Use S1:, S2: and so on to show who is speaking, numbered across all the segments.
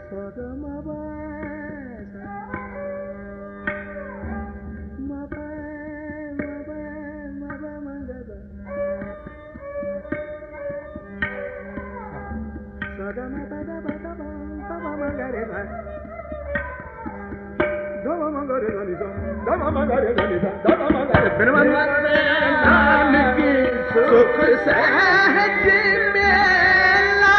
S1: सुख सहज मेला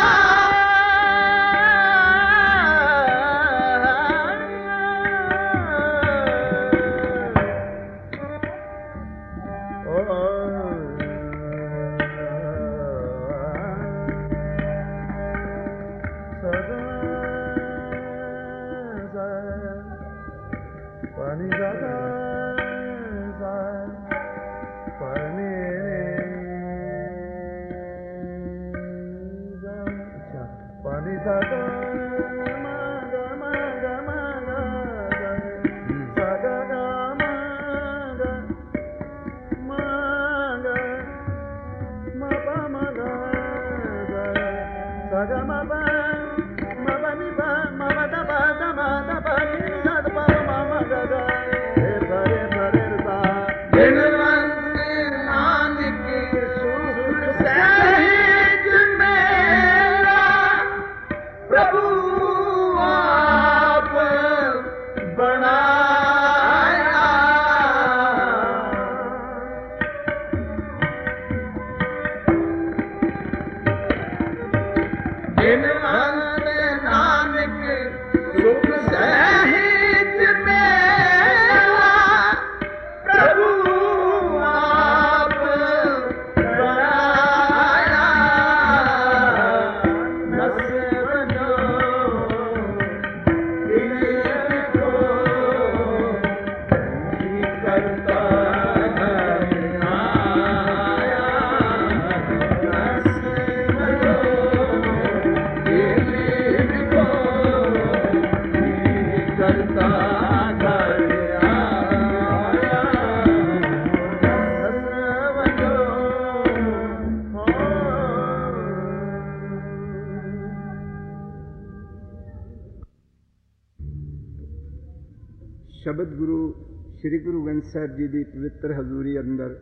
S2: ਸ਼ਬਦ ਗੁਰੂ ਸ਼੍ਰੀ ਗੁਰੂ ਗ੍ਰੰਥ ਸਾਹਿਬ ਜੀ ਦੀ ਪਵਿੱਤਰ ਹਜ਼ੂਰੀ ਅੰਦਰ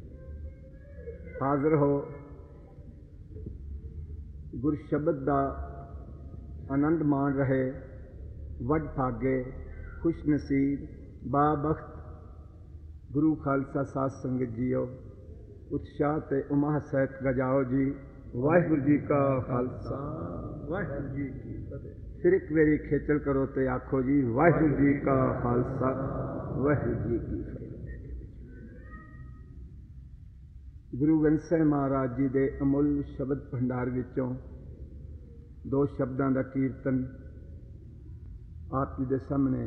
S2: ਹਾਜ਼ਰ ਹੋ ਗੁਰ ਸ਼ਬਦ ਦਾ ਆਨੰਦ ਮਾਣ ਰਹੇ। ਵੱਡ ਭਾਗੇ ਖੁਸ਼ ਨਸੀਬ ਬਾਬਖਤ ਗੁਰੂ ਖਾਲਸਾ ਸਾਧ ਸੰਗਤ ਜੀਓ, ਉਤਸ਼ਾਹ ਤੇ ਉਮਾ ਸਹਿਤ ਗਜਾਓ ਜੀ। ਵਾਹਿਗੁਰੂ ਜੀ ਕਾ ਖਾਲਸਾ ਵਾਹਿਗੁਰੂ ਜੀ ਕੀ ਫਤਿਹ। ਫਿਰ ਇੱਕ ਵਾਰੀ ਖੇਚਲ ਕਰੋ ਤੇ ਆਖੋ ਜੀ ਵਾਹਿਗੁਰੂ ਜੀ ਕਾ ਖਾਲਸਾ ਵਾਹਿਗੁਰੂ ਜੀ ਕੀ ਫਤਿਹ। ਗੁਰੂ ਗ੍ਰੰਥ ਸਾਹਿਬ ਮਹਾਰਾਜ ਜੀ ਦੇ ਅਮੁੱਲ ਸ਼ਬਦ ਭੰਡਾਰ ਵਿੱਚੋਂ ਦੋ ਸ਼ਬਦਾਂ ਦਾ ਕੀਰਤਨ ਆਪ ਜੀ ਦੇ ਸਾਹਮਣੇ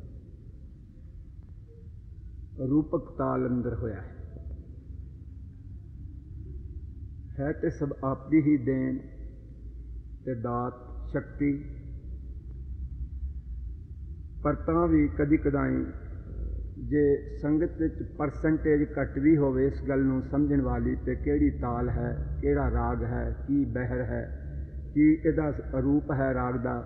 S2: ਰੂਪਕ ਤਾਲ ਅੰਦਰ ਹੋਇਆ ਹੈ ਤੇ ਸਭ ਆਪ ਦੀ ਹੀ ਦੇਣ ਤੇ ਦਾਤ ਸ਼ਕਤੀ, ਪਰ ਤਾਂ ਵੀ ਕਦੀ ਕਦਾਈ ਜੇ ਸੰਗਤ ਵਿੱਚ ਪਰਸੈਂਟੇਜ ਘੱਟ ਵੀ ਹੋਵੇ ਇਸ ਗੱਲ ਨੂੰ ਸਮਝਣ ਵਾਲੀ ਤੇ ਕਿਹੜੀ ਤਾਲ ਹੈ, ਕਿਹੜਾ ਰਾਗ ਹੈ, ਕੀ ਬਹਿਰ ਹੈ, ਕੀ ਇਹਦਾ ਰੂਪ ਹੈ ਰਾਗ ਦਾ,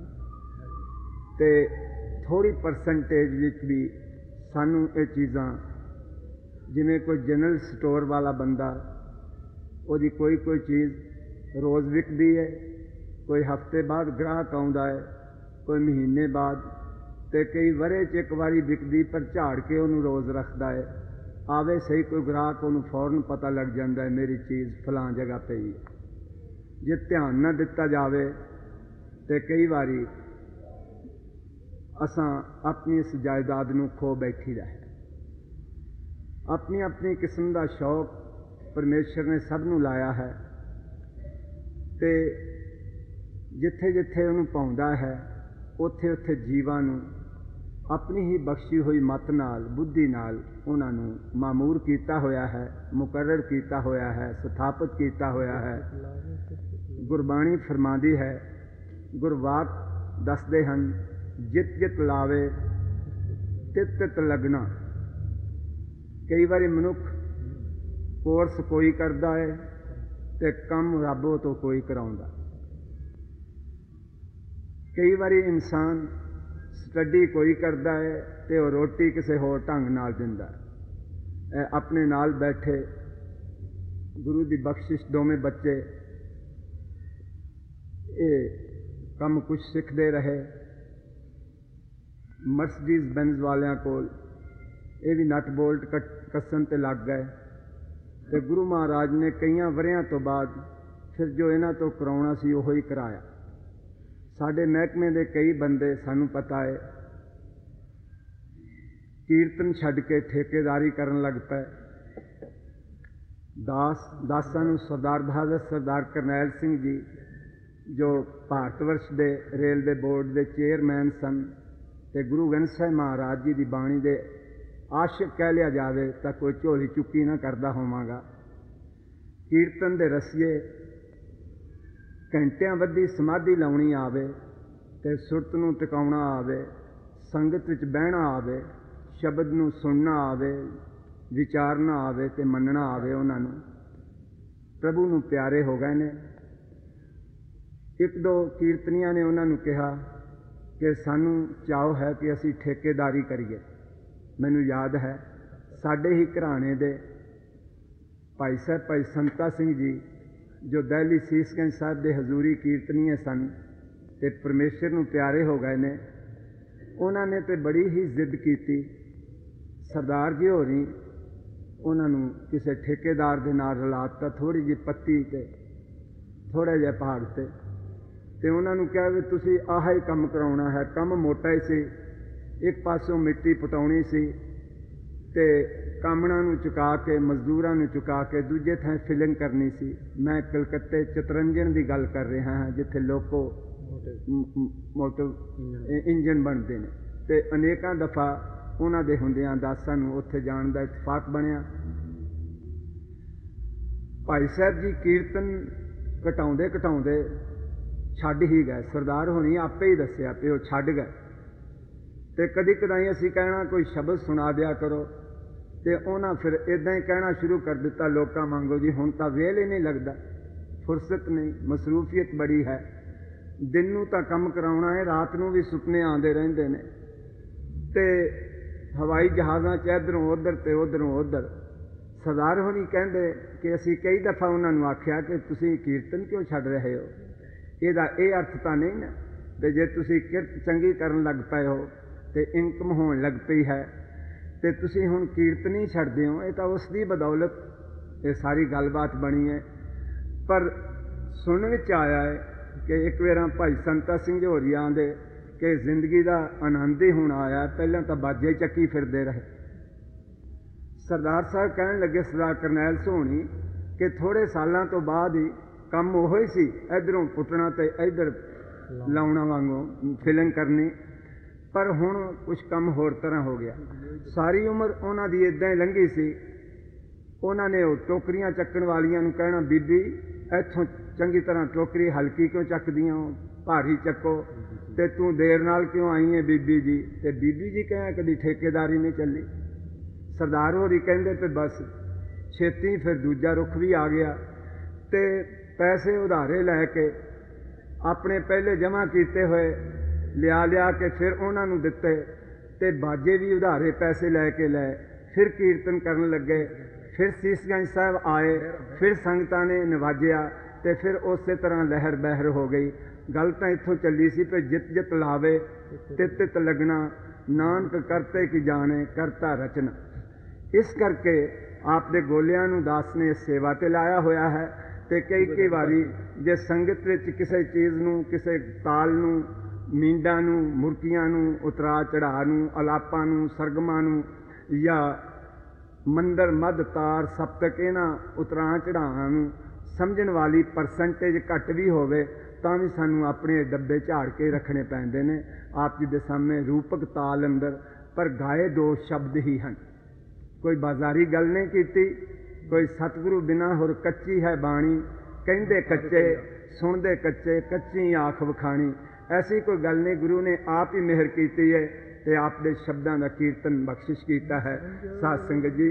S2: ਤੇ ਥੋੜ੍ਹੀ ਪਰਸੈਂਟੇਜ ਵਿੱਚ ਵੀ ਸਾਨੂੰ ਇਹ ਚੀਜ਼ਾਂ, ਜਿਵੇਂ ਕੋਈ ਜਨਰਲ ਸਟੋਰ ਵਾਲਾ ਬੰਦਾ ਉਹਦੀ ਕੋਈ ਚੀਜ਼ ਰੋਜ਼ ਵਿਕਦੀ ਹੈ, ਕੋਈ ਹਫ਼ਤੇ ਬਾਅਦ ਗ੍ਰਾਹਕ ਆਉਂਦਾ ਹੈ, ਕੋਈ ਮਹੀਨੇ ਬਾਅਦ, ਤੇ ਕਈ ਵਰ੍ਹੇ 'ਚ ਇੱਕ ਵਾਰੀ ਵਿਕਦੀ, ਪਰ ਝਾੜ ਕੇ ਉਹਨੂੰ ਰੋਜ਼ ਰੱਖਦਾ ਹੈ। ਆਵੇ ਸਹੀ ਕੋਈ ਗ੍ਰਾਹਕ, ਉਹਨੂੰ ਫੌਰਨ ਪਤਾ ਲੱਗ ਜਾਂਦਾ ਹੈ ਮੇਰੀ ਚੀਜ਼ ਫਲਾਂ ਜਗ੍ਹਾ ਪਈ ਹੈ। ਜੇ ਧਿਆਨ ਨਾ ਦਿੱਤਾ ਜਾਵੇ ਤੇ ਕਈ ਵਾਰੀ ਅਸਾਂ ਆਪਣੀ ਇਸ ਜਾਇਦਾਦ ਨੂੰ ਖੋ ਬੈਠੀ ਦਾ ਹੈ। ਆਪਣੀ ਆਪਣੀ ਕਿਸਮ ਦਾ ਸ਼ੌਕ ਪਰਮੇਸ਼ਰ ਨੇ ਸਭ ਨੂੰ ਲਾਇਆ ਹੈ, ਤੇ ਜਿੱਥੇ ਜਿੱਥੇ ਉਹਨੂੰ ਪਾਉਂਦਾ ਹੈ ਉੱਥੇ ਉੱਥੇ ਜੀਵਾਂ ਨੂੰ ਆਪਣੀ ਹੀ ਬਖਸ਼ੀ ਹੋਈ ਮੱਤ ਨਾਲ, ਬੁੱਧੀ ਨਾਲ ਉਹਨਾਂ ਨੂੰ ਮਾਮੂਰ ਕੀਤਾ ਹੋਇਆ ਹੈ, ਮੁਕਰਰ ਕੀਤਾ ਹੋਇਆ ਹੈ, ਸਥਾਪਿਤ ਕੀਤਾ ਹੋਇਆ ਹੈ। ਗੁਰਬਾਣੀ ਫਰਮਾਉਂਦੀ ਹੈ, ਗੁਰਵਾਕ ਦੱਸਦੇ ਹਨ, ਜਿਤ ਜਿਤ ਲਾਵੇ ਤਿਤ ਤਿਤ ਲਗਣਾ। ਕਈ ਵਾਰੀ ਮਨੁੱਖ ਕੋਰਸ ਕੋਈ ਕਰਦਾ ਹੈ ਤੇ ਕੰਮ ਰੱਬੋਂ ਤੋਂ ਕੋਈ ਕਰਾਉਂਦਾ। ਕਈ ਵਾਰੀ ਇਨਸਾਨ ਸਟੱਡੀ ਕੋਈ ਕਰਦਾ ਹੈ ਤੇ ਉਹ ਰੋਟੀ ਕਿਸੇ ਹੋਰ ਢੰਗ ਨਾਲ ਦਿੰਦਾ। ਆਪਣੇ ਨਾਲ ਬੈਠੇ ਗੁਰੂ ਦੀ ਬਖਸ਼ਿਸ਼ ਦੋਵੇਂ ਬੱਚੇ ਇਹ ਕੰਮ ਕੁਛ ਸਿੱਖਦੇ ਰਹੇ। ਮਰਸਡੀਜ਼ ਬੈਂਜ਼ ਵਾਲਿਆਂ ਕੋਲ ਇਹ ਵੀ ਨਟ ਬੋਲਟ ਕੱਸਣ ਤੇ ਲੱਗ ਗਏ ਤੇ ਗੁਰੂ ਮਹਾਰਾਜ ਨੇ ਕਈਆਂ ਵਰਿਆਂ ਤੋਂ ਬਾਅਦ ਫਿਰ ਜੋ ਇਹਨਾਂ ਤੋਂ ਕਰਾਉਣਾ ਸੀ ਉਹੋ ਹੀ ਕਰਾਇਆ। ਸਾਡੇ ਮਹਿਕਮੇ ਦੇ ਕਈ ਬੰਦੇ ਸਾਨੂੰ ਪਤਾ ਹੈ ਕੀਰਤਨ ਛੱਡ ਕੇ ਠੇਕੇਦਾਰੀ ਕਰਨ ਲੱਗ ਪਏ। ਦਾਸਾਂ ਨੂੰ ਸਰਦਾਰ ਬਹਾਦਰ ਸਰਦਾਰ ਕਰਨੈਲ ਸਿੰਘ ਜੀ ਜੋ ਭਾਰਤ ਵਰਸ਼ ਦੇ ਰੇਲ ਦੇ ਬੋਰਡ ਦੇ ਚੇਅਰਮੈਨ ਸਨ ਤੇ ਗੁਰੂ ਗ੍ਰੰਥ ਸਾਹਿਬ ਮਹਾਰਾਜ ਜੀ ਦੀ ਬਾਣੀ ਦੇ ਆਸ਼ਿਕ ਕਹਿ ਲਿਆ ਜਾਵੇ ਤਾਂ ਕੋਈ ਝੋਲੀ ਚੁੱਕੀ ਨਾ ਕਰਦਾ ਹੋਵਾਂਗਾ। ਕੀਰਤਨ ਦੇ ਰਸੀਏ ਘੰਟਿਆਂ ਬੱਧੀ ਸਮਾਧੀ ਲਾਉਣੀ ਆਵੇ ਤੇ ਸੁਰਤ ਨੂੰ ਟਿਕਾਉਣਾ ਆਵੇ, ਸੰਗਤ ਵਿੱਚ ਬਹਿਣਾ ਆਵੇ, ਸ਼ਬਦ ਨੂੰ ਸੁਣਨਾ ਆਵੇ, ਵਿਚਾਰਨਾ ਆਵੇ ਤੇ ਮੰਨਣਾ ਆਵੇ। ਉਹਨਾਂ ਨੂੰ ਪ੍ਰਭੂ ਨੂੰ ਪਿਆਰੇ ਹੋ ਗਏ ਨੇ। ਇੱਕ ਦੋ ਕੀਰਤਨੀਆਂ ਨੇ ਉਹਨਾਂ ਨੂੰ ਕਿਹਾ ਕਿ ਸਾਨੂੰ ਚਾਅ ਹੈ ਕਿ ਅਸੀਂ ਠੇਕੇਦਾਰੀ ਕਰੀਏ। ਮੈਨੂੰ ਯਾਦ ਹੈ ਸਾਡੇ ਹੀ ਘਰਾਣੇ ਦੇ ਭਾਈ ਸਾਹਿਬ ਭਾਈ ਸੰਤਾ ਸਿੰਘ ਜੀ ਜੋ ਦਿੱਲੀ ਸੀਸਗੰਜ ਸਾਹਿਬ ਦੇ ਹਜ਼ੂਰੀ ਕੀਰਤਨੀਏ ਸਨ ਤੇ ਪਰਮੇਸ਼ਰ ਨੂੰ ਪਿਆਰੇ ਹੋ ਗਏ ਨੇ। ਉਹਨਾਂ ਨੇ ਤੇ ਬੜੀ ਹੀ ਜ਼ਿੱਦ ਕੀਤੀ। ਸਰਦਾਰ ਜੀ ਹੋਰੀ ਉਹਨਾਂ ਨੂੰ ਕਿਸੇ ਠੇਕੇਦਾਰ ਦੇ ਨਾਲ ਰਲਾਤਾ, ਥੋੜ੍ਹੀ ਜਿਹੀ ਪੱਤੀ ਤੇ ਥੋੜ੍ਹਾ ਜਿਹਾ ਪਹਾੜ ਤੇ ਉਹਨਾਂ ਨੂੰ ਕਿਹਾ ਵੀ ਤੁਸੀਂ ਆਹ ਹੀ ਕੰਮ ਕਰਾਉਣਾ ਹੈ। ਕੰਮ ਮੋਟਾ ਹੀ ਸੀ, ਇੱਕ ਪਾਸੋਂ ਮਿੱਟੀ ਪਟਾਉਣੀ ਸੀ ਤੇ ਕਾਮਣਾ ਨੂੰ ਚੁਕਾ ਕੇ ਮਜ਼ਦੂਰਾਂ ਨੂੰ ਚੁਕਾ ਕੇ ਦੂਜੇ ਥਾਂ ਫਿਲਿੰਗ ਕਰਨੀ ਸੀ। ਮੈਂ ਕਲਕੱਤੇ ਚਤਰੰਜਨ ਦੀ ਗੱਲ ਕਰ ਰਿਹਾ ਹਾਂ ਜਿੱਥੇ ਲੋਕੋ ਮੋਟਰ ਇੰਜਨ ਬਣਦੇ ਨੇ ਤੇ ਅਨੇਕਾਂ ਦਫਾ ਉਹਨਾਂ ਦੇ ਹੁੰਦਿਆਂ ਦਾਸਾਂ ਨੂੰ ਉੱਥੇ ਜਾਣ ਦਾ ਇਤਫਾਕ ਬਣਿਆ। ਭਾਈ ਸਾਹਿਬ ਜੀ ਕੀਰਤਨ ਘਟਾਉਂਦੇ ਘਟਾਉਂਦੇ ਛੱਡ ਹੀ ਗਏ। ਸਰਦਾਰ ਹੋਣੀ ਆਪੇ ਹੀ ਦੱਸਿਆ ਕਿ ਉਹ ਛੱਡ ਗਏ ਤੇ ਕਦੀ ਕਦਾਈ ਅਸੀਂ ਕਹਿਣਾ ਕੋਈ ਸ਼ਬਦ ਸੁਣਾ ਦਿਆ ਕਰੋ ਤੇ ਉਹਨਾਂ ਫਿਰ ਇੱਦਾਂ ਹੀ ਕਹਿਣਾ ਸ਼ੁਰੂ ਕਰ ਦਿੱਤਾ ਲੋਕਾਂ ਵਾਂਗੂ, ਜੀ ਹੁਣ ਤਾਂ ਵੇਲ ਹੀ ਨਹੀਂ ਲੱਗਦਾ, ਫੁਰਸਤ ਨਹੀਂ, ਮਸਰੂਫੀਅਤ ਬੜੀ ਹੈ। ਦਿਨ ਨੂੰ ਤਾਂ ਕੰਮ ਕਰਾਉਣਾ ਹੈ, ਰਾਤ ਨੂੰ ਵੀ ਸੁਪਨੇ ਆਉਂਦੇ ਰਹਿੰਦੇ ਨੇ ਤੇ ਹਵਾਈ ਜਹਾਜ਼ਾਂ 'ਚ ਇੱਧਰੋਂ ਉੱਧਰ ਤੇ ਉੱਧਰੋਂ ਉੱਧਰ। ਸਰਦਾਰ ਹੋਣੀ ਕਹਿੰਦੇ ਕਿ ਅਸੀਂ ਕਈ ਦਫਾ ਉਹਨਾਂ ਨੂੰ ਆਖਿਆ ਕਿ ਤੁਸੀਂ ਕੀਰਤਨ ਕਿਉਂ ਛੱਡ ਰਹੇ ਹੋ? ਇਹਦਾ ਇਹ ਅਰਥ ਤਾਂ ਨਹੀਂ ਨਾ ਤੇ ਜੇ ਤੁਸੀਂ ਕਿਰਤ ਚੰਗੀ ਕਰਨ ਲੱਗ ਪਏ ਹੋ ਤੇ ਇਨਕਮ ਹੋਣ ਲੱਗ ਪਈ ਹੈ ਤੇ ਤੁਸੀਂ ਹੁਣ ਕੀਰਤਨ ਹੀ ਛੱਡਦੇ ਹੋ, ਇਹ ਤਾਂ ਉਸ ਦੀ ਬਦੌਲਤ ਇਹ ਸਾਰੀ ਗੱਲਬਾਤ ਬਣੀ ਹੈ। ਪਰ ਸੁਣਨ ਵਿੱਚ ਆਇਆ ਹੈ ਕਿ ਇੱਕ ਵਾਰ ਭਾਈ ਸੰਤਾ ਸਿੰਘ ਹੋਰੀਆਂ ਦੇ ਕਿ ਜ਼ਿੰਦਗੀ ਦਾ ਆਨੰਦ ਹੀ ਹੁਣ ਆਇਆ, ਪਹਿਲਾਂ ਤਾਂ ਬਾਜੇ ਚੱਕੀ ਫਿਰਦੇ ਰਹੇ। ਸਰਦਾਰ ਸਾਹਿਬ ਕਹਿਣ ਲੱਗੇ ਸਰਦਾਰ ਕਰਨੈਲ ਸੋਹਣੀ ਕਿ ਥੋੜ੍ਹੇ ਸਾਲਾਂ ਤੋਂ ਬਾਅਦ ਹੀ ਕੰਮ ਉਹੋ ਹੀ ਸੀ, ਇੱਧਰੋਂ ਪੁੱਟਣਾ ਤੇ ਇੱਧਰ ਲਾਉਣਾ ਵਾਂਗੂ ਫਿਲਿੰਗ ਕਰਨੀ, ਪਰ ਹੁਣ ਕੁਛ ਕੰਮ ਹੋਰ ਤਰ੍ਹਾਂ ਹੋ ਗਿਆ। ਸਾਰੀ ਉਮਰ ਉਹਨਾਂ ਦੀ ਇੱਦਾਂ ਹੀ ਲੰਘੀ ਸੀ। ਉਹਨਾਂ ਨੇ ਉਹ ਟੋਕਰੀਆਂ ਚੱਕਣ ਵਾਲੀਆਂ ਨੂੰ ਕਹਿਣਾ, ਬੀਬੀ ਇੱਥੋਂ ਚੰਗੀ ਤਰ੍ਹਾਂ ਟੋਕਰੀ ਹਲਕੀ ਕਿਉਂ ਚੱਕਦੀਆਂ ਹੋ, ਭਾਰੀ ਚੱਕੋ, ਤੇ ਤੂੰ ਦੇਰ ਨਾਲ ਕਿਉਂ ਆਈ ਹੈ ਬੀਬੀ ਜੀ? ਤੇ ਬੀਬੀ ਜੀ ਕਹਿਆ ਕਦੀ ਠੇਕੇਦਾਰੀ ਨਹੀਂ ਚੱਲੀ। ਸਰਦਾਰ ਹੋਰੀ ਕਹਿੰਦੇ ਤੇ ਬਸ ਛੇਤੀ ਫਿਰ ਦੂਜਾ ਰੁੱਖ ਵੀ ਆ ਗਿਆ ਤੇ ਪੈਸੇ ਉਧਾਰੇ ਲੈ ਕੇ ਆਪਣੇ ਪਹਿਲੇ ਜਮ੍ਹਾਂ ਕੀਤੇ ਹੋਏ ਲਿਆ ਕੇ ਫਿਰ ਉਹਨਾਂ ਨੂੰ ਦਿੱਤੇ ਤੇ ਬਾਜੇ ਵੀ ਉਧਾਰੇ ਪੈਸੇ ਲੈ ਕੇ ਲੈ ਫਿਰ ਕੀਰਤਨ ਕਰਨ ਲੱਗੇ। ਫਿਰ ਸੀਸਗੰਜ ਸਾਹਿਬ ਆਏ, ਫਿਰ ਸੰਗਤਾਂ ਨੇ ਨਵਾਜਿਆ ਤੇ ਫਿਰ ਉਸੇ ਤਰ੍ਹਾਂ ਲਹਿਰ ਬਹਿਰ ਹੋ ਗਈ। ਗੱਲ ਤਾਂ ਇੱਥੋਂ ਚੱਲੀ ਸੀ ਕਿ ਜਿਤ ਜਿਤ ਲਾਵੇ ਤਿਤ ਤਿਤ ਲੱਗਣਾ, ਨਾਨਕ ਕਰਤੇ ਕੀ ਜਾਣੇ ਕਰਤਾ ਰਚਨਾ। ਇਸ ਕਰਕੇ ਆਪ ਦੇ ਗੋਲਿਆਂ ਨੂੰ ਦਾਸ ਨੇ ਸੇਵਾ ਤੇ ਲਾਇਆ ਹੋਇਆ ਹੈ ਤੇ ਕਈ ਵਾਰੀ ਜੇ ਸੰਗਤ ਵਿੱਚ ਕਿਸੇ ਚੀਜ਼ ਨੂੰ, ਕਿਸੇ ਤਾਲ ਨੂੰ, ਮੀਂਡਾਂ ਨੂੰ, ਮੁਰਕੀਆਂ ਨੂੰ, ਉਤਰਾ ਚੜ੍ਹਾਅ ਨੂੰ, ਅਲਾਪਾਂ ਨੂੰ, ਸਰਗਮਾਂ ਨੂੰ ਜਾਂ ਮੰਦਰ ਮੱਧ ਤਾਰ ਸਪਤਕ ਇਹਨਾਂ ਉਤਰਾ ਚੜ੍ਹਾਵਾਂ ਨੂੰ ਸਮਝਣ ਵਾਲੀ ਪਰਸੈਂਟੇਜ ਘੱਟ ਵੀ ਹੋਵੇ ਤਾਂ ਵੀ ਸਾਨੂੰ ਆਪਣੇ ਡੱਬੇ ਝਾੜ ਕੇ ਰੱਖਣੇ ਪੈਂਦੇ ਨੇ। ਆਪ ਜੀ ਦੇ ਸਾਹਮਣੇ ਰੂਪਕ ਤਾਲ ਅੰਦਰ ਪਰ ਗਾਏ ਦੋ ਸ਼ਬਦ ਹੀ ਹਨ। ਕੋਈ ਬਾਜ਼ਾਰੀ ਗੱਲ ਨਹੀਂ ਕੀਤੀ, ਕੋਈ ਸਤਿਗੁਰੂ ਬਿਨਾਂ ਹੋਰ ਕੱਚੀ ਹੈ ਬਾਣੀ, ਕਹਿੰਦੇ ਕੱਚੇ ਸੁਣਦੇ ਕੱਚੇ, ਕੱਚੀ ਆਖ ਵਖਾਣੀ, ਐਸੀ ਕੋਈ ਗੱਲ ਨਹੀਂ। ਗੁਰੂ ਨੇ ਆਪ ਹੀ ਮਿਹਰ ਕੀਤੀ ਹੈ ਤੇ ਆਪ ਦੇ ਸ਼ਬਦਾਂ ਦਾ ਕੀਰਤਨ ਬਖਸ਼ਿਸ਼ ਕੀਤਾ ਹੈ। ਸਾਧ ਸੰਗਤ ਜੀ,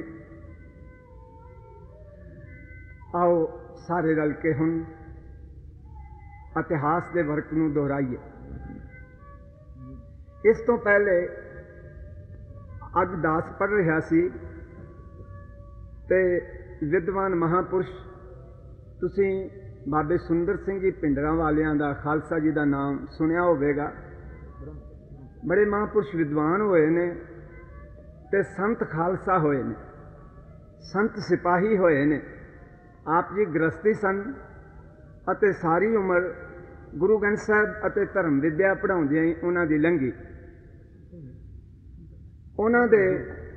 S2: ਆਓ ਸਾਰੇ ਰਲ ਕੇ ਹੁਣ ਇਤਿਹਾਸ ਦੇ ਵਰਕ ਨੂੰ ਦੁਹਰਾਈਏ। ਇਸ ਤੋਂ ਪਹਿਲੇ ਅੱਜ ਦਾਸ ਪੜ੍ਹ ਰਿਹਾ ਸੀ ਤੇ ਵਿਦਵਾਨ ਮਹਾਂਪੁਰਸ਼, ਤੁਸੀਂ ਬਾਬੇ ਸੁੰਦਰ ਸਿੰਘ ਜੀ ਪਿੰਡਰਾਂ ਵਾਲਿਆਂ ਦਾ, ਖਾਲਸਾ ਜੀ ਦਾ ਨਾਮ ਸੁਣਿਆ ਹੋਵੇਗਾ। ਬੜੇ ਮਹਾਂਪੁਰਸ਼ ਵਿਦਵਾਨ ਹੋਏ ਨੇ ਤੇ ਸੰਤ ਖਾਲਸਾ ਹੋਏ ਨੇ, ਸੰਤ ਸਿਪਾਹੀ ਹੋਏ ਨੇ। ਆਪ ਜੀ ਗ੍ਰਸਤੀ ਸਨ ਅਤੇ ਸਾਰੀ ਉਮਰ ਗੁਰੂ ਗ੍ਰੰਥ ਸਾਹਿਬ ਅਤੇ ਧਰਮ ਵਿਦਿਆ ਪੜ੍ਹਾਉਂਦਿਆਂ ਹੀ ਉਹਨਾਂ ਦੀ ਲੰਘੀ। ਉਹਨਾਂ ਦੇ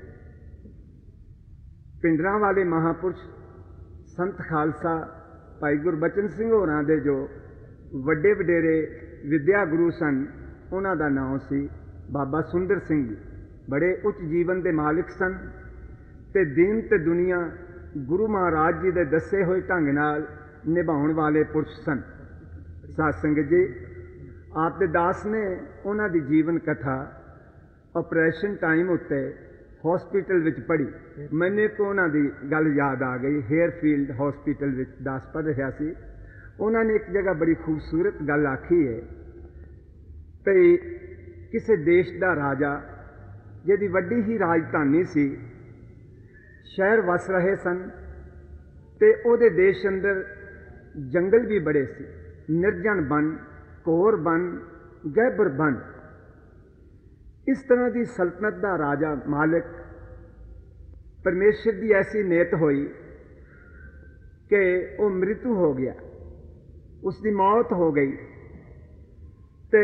S2: ਪਿੰਡਰਾਂ ਵਾਲੇ ਮਹਾਂਪੁਰਸ਼ ਸੰਤ ਖਾਲਸਾ ਭਾਈ ਗੁਰਬਚਨ ਸਿੰਘ ਹੋਰਾਂ ਦੇ ਜੋ ਵੱਡੇ ਵਡੇਰੇ ਵਿਦਿਆ ਗੁਰੂ ਸਨ, ਉਹਨਾਂ ਦਾ ਨਾਮ ਸੀ ਬਾਬਾ ਸੁੰਦਰ ਸਿੰਘ ਜੀ। ਬੜੇ ਉੱਚ ਜੀਵਨ ਦੇ ਮਾਲਿਕ ਸਨ ਤੇ ਦੀਨ ਤੇ ਦੁਨੀਆ ਗੁਰੂ ਮਹਾਰਾਜ ਜੀ ਦੇ ਦੱਸੇ ਹੋਏ ਢੰਗ ਨਾਲ ਨਿਭਾਉਣ ਵਾਲੇ ਪੁਰਸ਼ ਸਨ। ਸਾਧ ਸੰਗਤ ਜੀ, ਆਪ ਦੇ ਦਾਸ ਨੇ ਉਹਨਾਂ ਦੀ ਜੀਵਨ ਕਥਾ ਆਪਰੇਸ਼ਨ ਟਾਈਮ ਉੱਤੇ ਹੌਸਪੀਟਲ ਵਿੱਚ ਪੜ੍ਹੀ। ਮੈਨੂੰ ਇੱਕ ਉਹਨਾਂ ਦੀ ਗੱਲ ਯਾਦ ਆ ਗਈ। ਹੇਅਰਫੀਲਡ ਹੌਸਪੀਟਲ ਵਿੱਚ ਦਾਸ ਪੜ੍ਹ ਰਿਹਾ ਸੀ। ਉਹਨਾਂ ਨੇ ਇੱਕ ਜਗ੍ਹਾ ਬੜੀ ਖੂਬਸੂਰਤ ਗੱਲ ਆਖੀ ਹੈ ਭਈ ਕਿਸੇ ਦੇਸ਼ ਦਾ ਰਾਜਾ, ਜਿਹਦੀ ਵੱਡੀ ਹੀ ਰਾਜਧਾਨੀ ਸੀ, ਸ਼ਹਿਰ ਵਸ ਰਹੇ ਸਨ ਤੇ ਉਹਦੇ ਦੇਸ਼ ਅੰਦਰ ਜੰਗਲ ਵੀ ਬੜੇ ਸੀ, ਨਿਰਜਨ ਬਨ, ਘੋਰ ਬਨ, ਗਹਿਬਰ ਬਨ। ਇਸ ਤਰ੍ਹਾਂ ਦੀ ਸਲਤਨਤ ਦਾ ਰਾਜਾ ਮਾਲਿਕ, ਪਰਮੇਸ਼ਰ ਦੀ ਐਸੀ ਨੇਤ ਹੋਈ ਕਿ ਉਹ ਮ੍ਰਿਤੂ ਹੋ ਗਿਆ, ਉਸ ਦੀ ਮੌਤ ਹੋ ਗਈ ਤੇ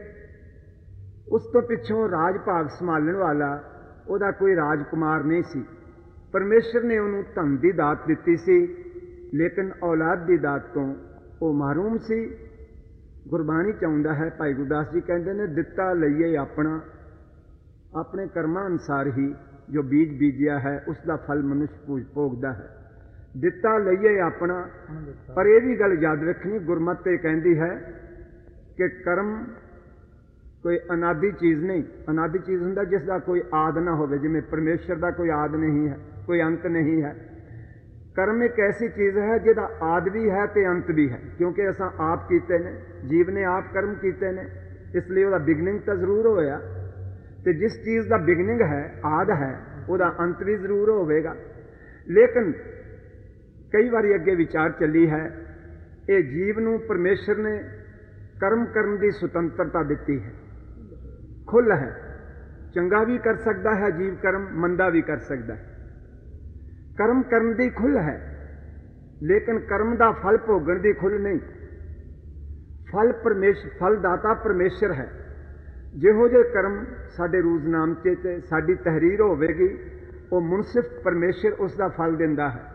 S2: ਉਸ ਤੋਂ ਪਿੱਛੋਂ ਰਾਜ ਭਾਗ ਸੰਭਾਲਣ ਵਾਲਾ ਉਹਦਾ ਕੋਈ ਰਾਜਕੁਮਾਰ ਨਹੀਂ ਸੀ। ਪਰਮੇਸ਼ਰ ਨੇ ਉਹਨੂੰ ਧਨ ਦੀ ਦਾਤ ਦਿੱਤੀ ਸੀ, ਲੇਕਿਨ ਔਲਾਦ ਦੀ ਦਾਤ ਤੋਂ ਉਹ ਮਹਿਰੂਮ ਸੀ। ਗੁਰਬਾਣੀ ਚ ਆਉਂਦਾ ਹੈ, ਭਾਈ ਗੁਰਦਾਸ ਜੀ ਕਹਿੰਦੇ ਨੇ, ਦਿੱਤਾ ਲਈਏ ਆਪਣਾ, ਆਪਣੇ ਕਰਮਾਂ ਅਨੁਸਾਰ ਹੀ ਜੋ ਬੀਜ ਬੀਜਿਆ ਹੈ ਉਸ ਦਾ ਫਲ ਮਨੁੱਖ ਭੋਗਦਾ ਹੈ। ਦਿੱਤਾ ਲਈਏ ਆਪਣਾ। ਪਰ ਇਹ ਵੀ ਗੱਲ ਯਾਦ ਰੱਖਣੀ, ਗੁਰਮਤਿ ਇਹ ਕਹਿੰਦੀ ਹੈ ਕਿ ਕਰਮ ਕੋਈ ਅਨਾਦਿ ਚੀਜ਼ ਨਹੀਂ। ਅਨਾਦਿ ਚੀਜ਼ ਹੁੰਦਾ ਜਿਸ ਦਾ ਕੋਈ ਆਦ ਨਾ ਹੋਵੇ, ਜਿਵੇਂ ਪਰਮੇਸ਼ਰ ਦਾ ਕੋਈ ਆਦ ਨਹੀਂ ਹੈ, ਕੋਈ ਅੰਤ ਨਹੀਂ ਹੈ। ਕਰਮ ਇੱਕ ਐਸੀ ਚੀਜ਼ ਹੈ ਜਿਹਦਾ ਆਦ ਵੀ ਹੈ ਤੇ ਅੰਤ ਵੀ ਹੈ, ਕਿਉਂਕਿ ਅਸਾਂ ਆਪ ਕੀਤੇ ਨੇ, ਜੀਵ ਨੇ ਆਪ ਕਰਮ ਕੀਤੇ ਨੇ, ਇਸ ਲਈ ਉਹਦਾ ਬਿਗਨਿੰਗ ਤਾਂ ਜ਼ਰੂਰ ਹੋਇਆ। ਤੇ ਜਿਸ ਚੀਜ਼ ਦਾ ਬਿਗਨਿੰਗ ਹੈ, ਆਦ ਹੈ, ਉਹਦਾ ਅੰਤ ਵੀ ਜ਼ਰੂਰ ਹੋਵੇਗਾ। ਲੇਕਿਨ ਕਈ ਵਾਰੀ ਅੱਗੇ ਵਿਚਾਰ ਚੱਲੀ ਹੈ, ਇਹ ਜੀਵ ਨੂੰ ਪਰਮੇਸ਼ਰ ਨੇ ਕਰਮ ਕਰਨ ਦੀ ਸੁਤੰਤਰਤਾ ਦਿੱਤੀ ਹੈ, ਖੁੱਲ੍ਹ ਹੈ। ਚੰਗਾ ਵੀ ਕਰ ਸਕਦਾ ਹੈ ਜੀਵ ਕਰਮ, ਮੰਦਾ ਵੀ ਕਰ ਸਕਦਾ ਹੈ। ਕਰਮ ਕਰਨ ਦੀ ਖੁੱਲ੍ਹ ਹੈ, ਲੇਕਿਨ ਕਰਮ ਦਾ ਫਲ ਭੋਗਣ ਦੀ ਖੁੱਲ੍ਹ ਨਹੀਂ। ਫਲ ਦਾਤਾ ਪਰਮੇਸ਼ਰ ਹੈ। ਜਿਹੋ ਜਿਹੇ ਕਰਮ ਸਾਡੇ ਰੂਜ਼ਨਾਮਚੇ 'ਤੇ ਸਾਡੀ ਤਹਿਰੀਰ ਹੋਵੇਗੀ, ਉਹ ਮੁਨਸਿਫ ਪਰਮੇਸ਼ਰ ਉਸ ਦਾ ਫਲ ਦਿੰਦਾ ਹੈ।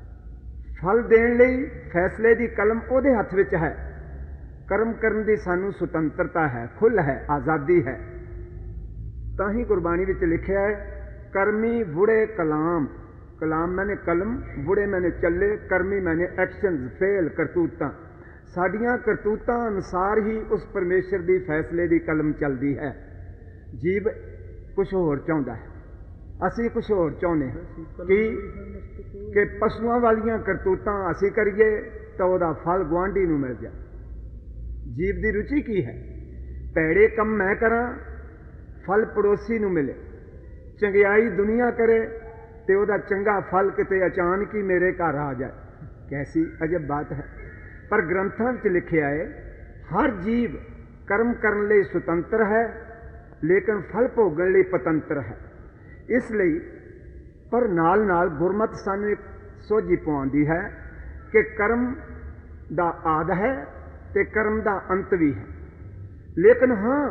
S2: ਫਲ ਦੇਣ ਲਈ ਫੈਸਲੇ ਦੀ ਕਲਮ ਉਹਦੇ ਹੱਥ ਵਿੱਚ ਹੈ। ਕਰਮ ਕਰਨ ਦੀ ਸਾਨੂੰ ਸੁਤੰਤਰਤਾ ਹੈ, ਖੁੱਲ੍ਹ ਹੈ, ਆਜ਼ਾਦੀ ਹੈ। ਤਾਂ ਹੀ ਗੁਰਬਾਣੀ ਵਿੱਚ ਲਿਖਿਆ ਹੈ, ਕਰਮੀ ਬੁੜੇ ਕਲਾਮ। ਕਲਾਮ ਮੈਨੇ ਕਲਮ, ਬੁੜੇ ਮੈਨੇ ਚੱਲੇ, ਕਰਮੀ ਮੈਨੇ ਐਕਸ਼ਨਜ਼, ਫੇਲ, ਕਰਤੂਤਾਂ। ਸਾਡੀਆਂ ਕਰਤੂਤਾਂ ਅਨੁਸਾਰ ਹੀ ਉਸ ਪਰਮੇਸ਼ਰ ਦੀ ਫੈਸਲੇ ਦੀ ਕਲਮ ਚੱਲਦੀ ਹੈ। ਜੀਵ ਕੁਛ ਹੋਰ ਚਾਹੁੰਦਾ ਹੈ, ਅਸੀਂ ਕੁਛ ਹੋਰ ਚਾਹੁੰਦੇ ਹਾਂ ਕਿ ਪਸ਼ੂਆਂ ਵਾਲੀਆਂ ਕਰਤੂਤਾਂ ਅਸੀਂ ਕਰੀਏ ਤਾਂ ਉਹਦਾ ਫਲ ਗੁਆਂਢੀ ਨੂੰ ਮਿਲ ਜਾਏ। ਜੀਵ ਦੀ ਰੁਚੀ ਕੀ ਹੈ? ਭੈੜੇ ਕੰਮ ਮੈਂ ਕਰਾਂ, ਫਲ ਪੜੋਸੀ ਨੂੰ ਮਿਲੇ। ਚੰਗਿਆਈ ਦੁਨੀਆ ਕਰੇ ਤੇ ਉਹਦਾ ਚੰਗਾ ਫਲ ਕਿਤੇ ਅਚਾਨਕ ਹੀ ਮੇਰੇ ਘਰ ਆ ਜਾਏ। ਕੈਸੀ ਅਜਬ ਬਾਤ ਹੈ। ਪਰ ਗ੍ਰੰਥਾਂ ਵਿੱਚ ਲਿਖਿਆ ਹੈ, ਹਰ ਜੀਵ ਕਰਮ ਕਰਨ ਲਈ ਸੁਤੰਤਰ ਹੈ, ਲੇਕਿਨ ਫਲ ਭੋਗਣ ਲਈ ਪਤੰਤਰ ਹੈ। ਇਸ ਲਈ ਪਰ ਨਾਲ ਨਾਲ ਗੁਰਮਤਿ ਸਾਨੂੰ ਇੱਕ ਸੋਝੀ ਪਾਉਂਦੀ ਹੈ ਕਿ ਕਰਮ ਦਾ ਆਦ ਹੈ ਤੇ ਕਰਮ ਦਾ ਅੰਤ ਵੀ ਹੈ। ਲੇਕਿਨ ਹਾਂ,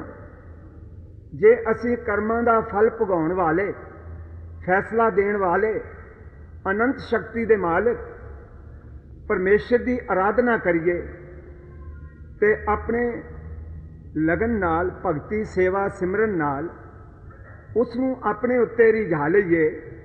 S2: ਜੇ ਅਸੀਂ ਕਰਮਾਂ ਦਾ ਫਲ ਭੋਗਾਉਣ ਵਾਲੇ, ਫੈਸਲਾ ਦੇਣ ਵਾਲੇ, ਅਨੰਤ ਸ਼ਕਤੀ ਦੇ ਮਾਲਕ ਪਰਮੇਸ਼ਰ ਦੀ ਆਰਾਧਨਾ ਕਰੀਏ ਤੇ ਆਪਣੇ ਲਗਨ ਨਾਲ, ਭਗਤੀ, ਸੇਵਾ, ਸਿਮਰਨ ਨਾਲ ਉਸ ਨੂੰ ਆਪਣੇ ਉੱਤੇ ਰਿਝਾ ਲਈਏ,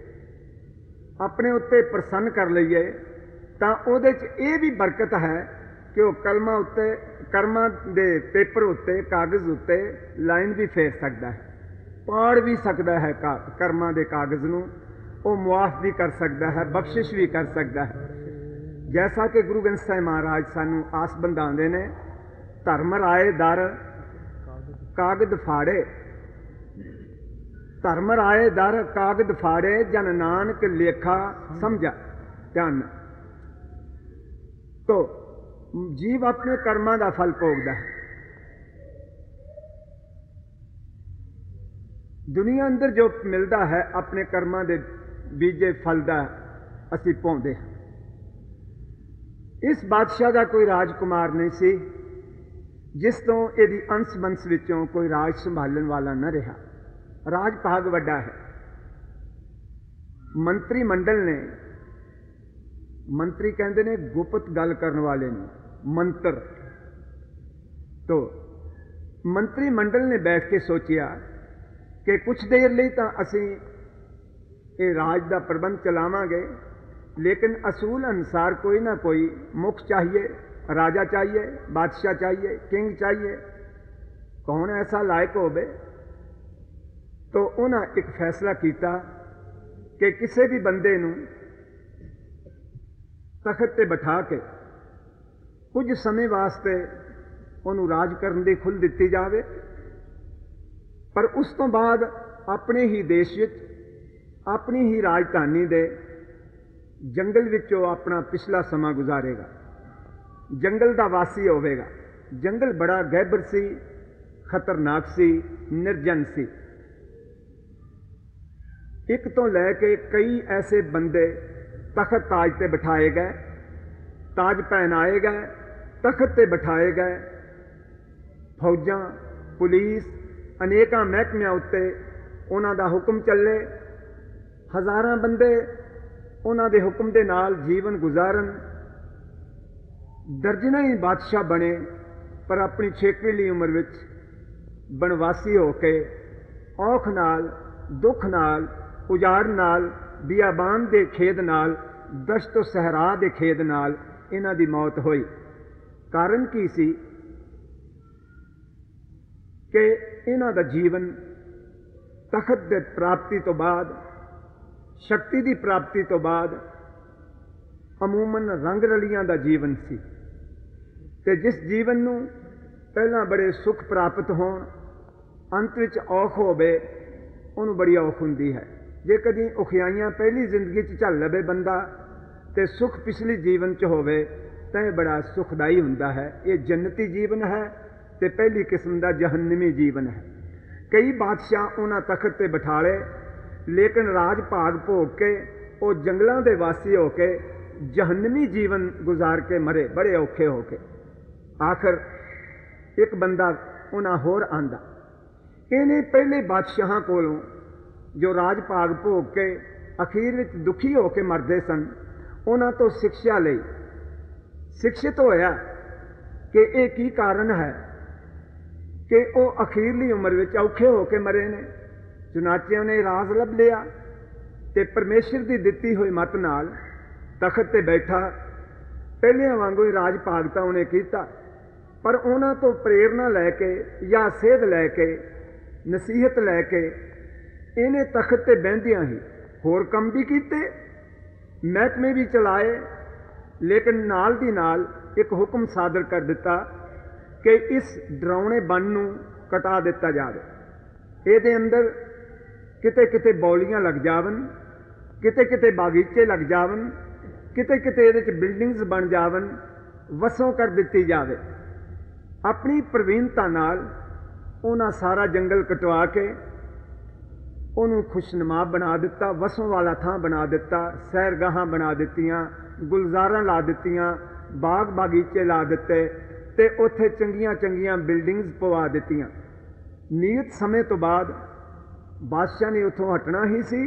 S2: ਆਪਣੇ ਉੱਤੇ ਪ੍ਰਸੰਨ ਕਰ ਲਈਏ, ਤਾਂ ਉਹਦੇ 'ਚ ਇਹ ਵੀ ਬਰਕਤ ਹੈ ਕਿ ਉਹ ਕਰਮਾਂ ਦੇ ਪੇਪਰ ਉੱਤੇ, ਕਾਗਜ਼ ਉੱਤੇ ਲਾਈਨ ਵੀ ਫੇਰ ਸਕਦਾ ਹੈ, ਪਾੜ ਵੀ ਸਕਦਾ ਹੈ ਕਰਮਾਂ ਦੇ ਕਾਗਜ਼ ਨੂੰ, ਉਹ ਮੁਆਫ ਵੀ ਕਰ ਸਕਦਾ ਹੈ, ਬਖਸ਼ਿਸ਼ ਵੀ ਕਰ ਸਕਦਾ ਹੈ। ਜੈਸਾ ਕਿ ਗੁਰੂ ਗ੍ਰੰਥ ਸਾਹਿਬ ਮਹਾਰਾਜ ਸਾਨੂੰ ਆਸ ਬੰਦਾਉਂਦੇ ਨੇ, ਧਰਮ ਰਾਏ ਦਰ ਕਾਗਦ ਫਾੜੇ, धर्म राय दर कागद फाड़े जन नानक लेखा समझा। ध्यान। तो जीव अपने कर्मां दा फल भोगदा है। दुनिया अंदर जो मिलता है अपने कर्मां दे बीजे फल दा असीं पाउंदे हां। इस बादशाह का कोई राजकुमार नहीं सी जिस तो इहदी अंश बंश विचों कोई राज संभालण वाला न रहा। राज भाग वड्डा है। मंत्री मंडल ने, मंत्री कहते ने गुप्त गल करने वाले ने, मंत्र। तो मंत्री मंडल ने बैठ के सोचिया कि कुछ देर लिए तो असी ये राज का प्रबंध चलावांगे, लेकिन असूल अनुसार कोई ना कोई मुख चाहिए, राजा चाहिए, बादशाह चाहिए, किंग चाहिए। कौन ऐसा लायक होवे? तो उन्हें एक फैसला किया कि किसी भी बंदे नूं तखत ते बिठा के कुछ समय वास्ते उन्होंने राज करने की खुल दी जाए, पर उस तो बाद अपने ही देश विच, अपनी ही राजधानी दे जंगल विचों अपना पिछला समा गुजारेगा, जंगल का वासी होवेगा। जंगल बड़ा गहबर सी, खतरनाक सी, निर्जन सी। एक तो लैके कई ऐसे बंदे तखत ताज ते बिठाए गए, ताज पहनाए गए, तखत ते बिठाए गए। फौजां, पुलिस, अनेक महकमियां उत्ते उन्हां दा हुक्म चले। हज़ारां बंदे उन्हां दे हुक्म दे नाल जीवन गुजारन। दर्जनां ही बादशाह बने, पर अपनी छेकवीली उम्र विच बनवासी होके औख नाल, दुख नाल, उजाड़ नाल, बियाबान दे खेद नाल, दश्त सहरा दे खेद नाल इन्हां दी मौत होई। कारण की सी कि इन्हां दा जीवन तखत दे प्राप्ति तो बाद, शक्ति की प्राप्ति तो बाद अमूमन रंग रलियां दा जीवन सी। ते जिस जीवन नूं पहला बड़े सुख प्राप्त होण, अंत विच औख होवे, उन्होंने बड़ी औख हुंदी है। जे कदी औखियाइयां पहली जिंदगी च झल लवे बंदा ते सुख पिछली जीवन च होवे तां यह बड़ा सुखदाई हुंदा है। ये जन्नती जीवन है ते पहली किस्म का जहन्नमी जीवन है। कई बादशाह उन्हां तखत ते बिठाले, लेकिन राज भाग भोग के वो जंगलों के वासी होके जहन्नमी जीवन गुजार के मरे, बड़े औखे होके। आखिर एक बंदा उन्हां होर आंदा। इन्हें पहले बादशाहां कोलों जो राज भाग भोग के अखीर विच दुखी होके मरदे सन, उन्हां तो शिक्षा लई। शिक्षित होया कि यह की कारण है कि वह अखीरली उम्र विच औखे होके मरे ने। चुनाचियां ने राज लभ लिया ते परमेश्वर की दिती हुई मत नाल तखत ते बैठा। पहलियां वांगू ही राज भाग तां उन्हें कीता, पर उन्हां तो प्रेरणा लैके या सेध लैके, नसीहत लैके इन्हें तखत ते बहंदियां ही होर काम भी कीते, महकमे भी चलाए, लेकिन नाल दी नाल एक हुक्म सादर कर दिता कि इस डरावने बन नूं कटा दिता जाए। इहदे अंदर किते किते बौलियां लग जावन, किते किते बागीचे लग जावन, किते किते इहदे च बिल्डिंग्स बन जावन, वसों कर दिती जाए। अपनी प्रवीणता नाल उन्हां सारा जंगल कटवा के उन्होंने खुशनुमा बना दिता, वसों वाला थां बना दिता, सैरगाहां बना दित्तियां, गुलजारां ला दित्तियां, बाग बागीचे ला दिते ते उत्थे चंगियां चंगियां बिल्डिंग्स पवा दित्तियां। नियत समय तो बाद बादशाह ने उत्थों हटना ही सी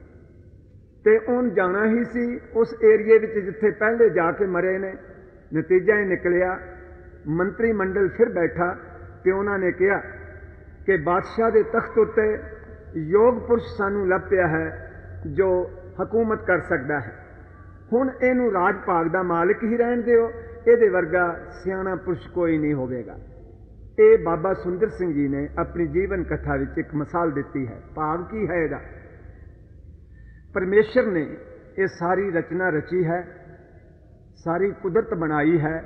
S2: ते उन जाना ही सी उस एरिए विच जिथे पहले जाके मरे ने। नतीजा ये निकलिया, मंत्री मंडल फिर बैठा ते उन्होंने कहा कि बादशाह के तख्त उत्ते योग पुरुष सानू लभ पिया है जो हकूमत कर सकता है। हुण इहनूं राज भाग दा मालिक ही रहण दिओ, इहदे वर्गा सियाणा पुरुष कोई नहीं होवेगा। ये बाबा सुंदर सिंह जी ने अपनी जीवन कथा विच एक मिसाल दी है। भाव की है इहदा? परमेश्वर ने ये सारी रचना रची है, सारी कुदरत बनाई है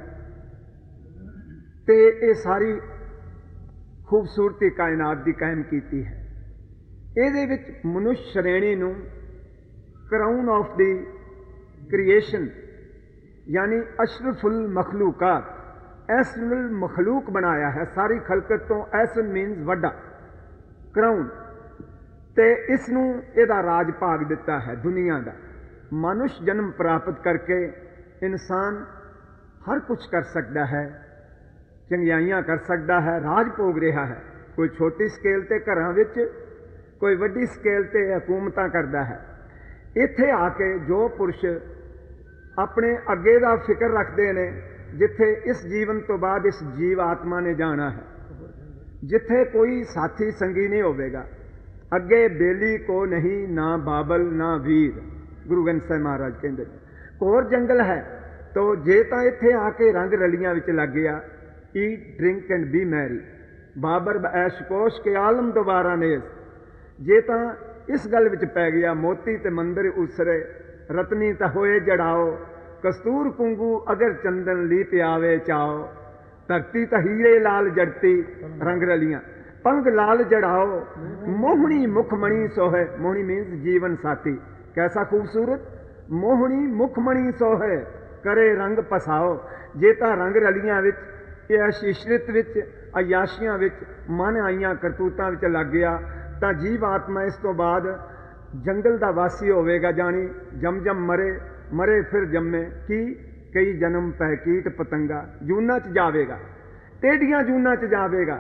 S2: ते ये सारी खूबसूरती कायनात की कायम की है। ਇਹਦੇ ਵਿੱਚ ਮਨੁੱਖ ਸ਼੍ਰੇਣੀ ਨੂੰ ਕਰਾਊਨ ਆਫ ਦੀ ਕ੍ਰੀਏਸ਼ਨ यानी अशरफुल मखलूकात, ऐसनुल मखलूक बनाया है। सारी खलकत तो ऐसन मीनस वड्डा क्राउन, ते इसनूं इहदा राज भाग दिता है दुनिया का। मनुष्य जन्म प्राप्त करके इंसान हर कुछ कर सकता है, चंगियाइयां कर सकता है, राज भोग रहा है। कोई छोटी स्केल ते घरां विच, कोई वड्डी स्केल ते हुकूमतां करता है। इत्थे आके जो पुरुष अपने अगे का फिक्र रखते हैं, जिथे इस जीवन तो बाद इस जीव आत्मा ने जाना है, जिथे कोई साथी संगी नहीं होगा, अगे बेली को नहीं, ना बाबल ना वीर। गुरु ग्रंथ साहिब महाराज कहते घोर जंगल है, तो जे तो इत्थे आके रंग रलियां विच लग गया, eat drink and be merry, Babar ऐशकोश के आलम दोबारा नेस, जे तो इस गल विच पै गया, मोती ते मंदिर उसरे, रतनी त होए जड़ाओ, कस्तूर कुंगू अगर चंदन ली प्यावे चाओ, धरती त हीरे लाल जड़ती रंग रलियां, पंग लाल जड़ाओ, मोहनी मुखमणि सोहे। मोहनी मीन्स जीवन साथी। कैसा खूबसूरत मोहनी मुखमणि सोहे, करे रंग पसाओ। जे तां रंग रलियां विच, इश्रित विच, अयाशियां विच, मन आईयां करतूतां विच लग गया, तां जीव आत्मा इस तो बाद जंगल का वासी होवेगा। जानी जम जम मरे, मरे फिर जम्मे, की कई जन्म पै कीट पतंगा, जूना च जावेगा, टेढ़ियां जूना च जावेगा,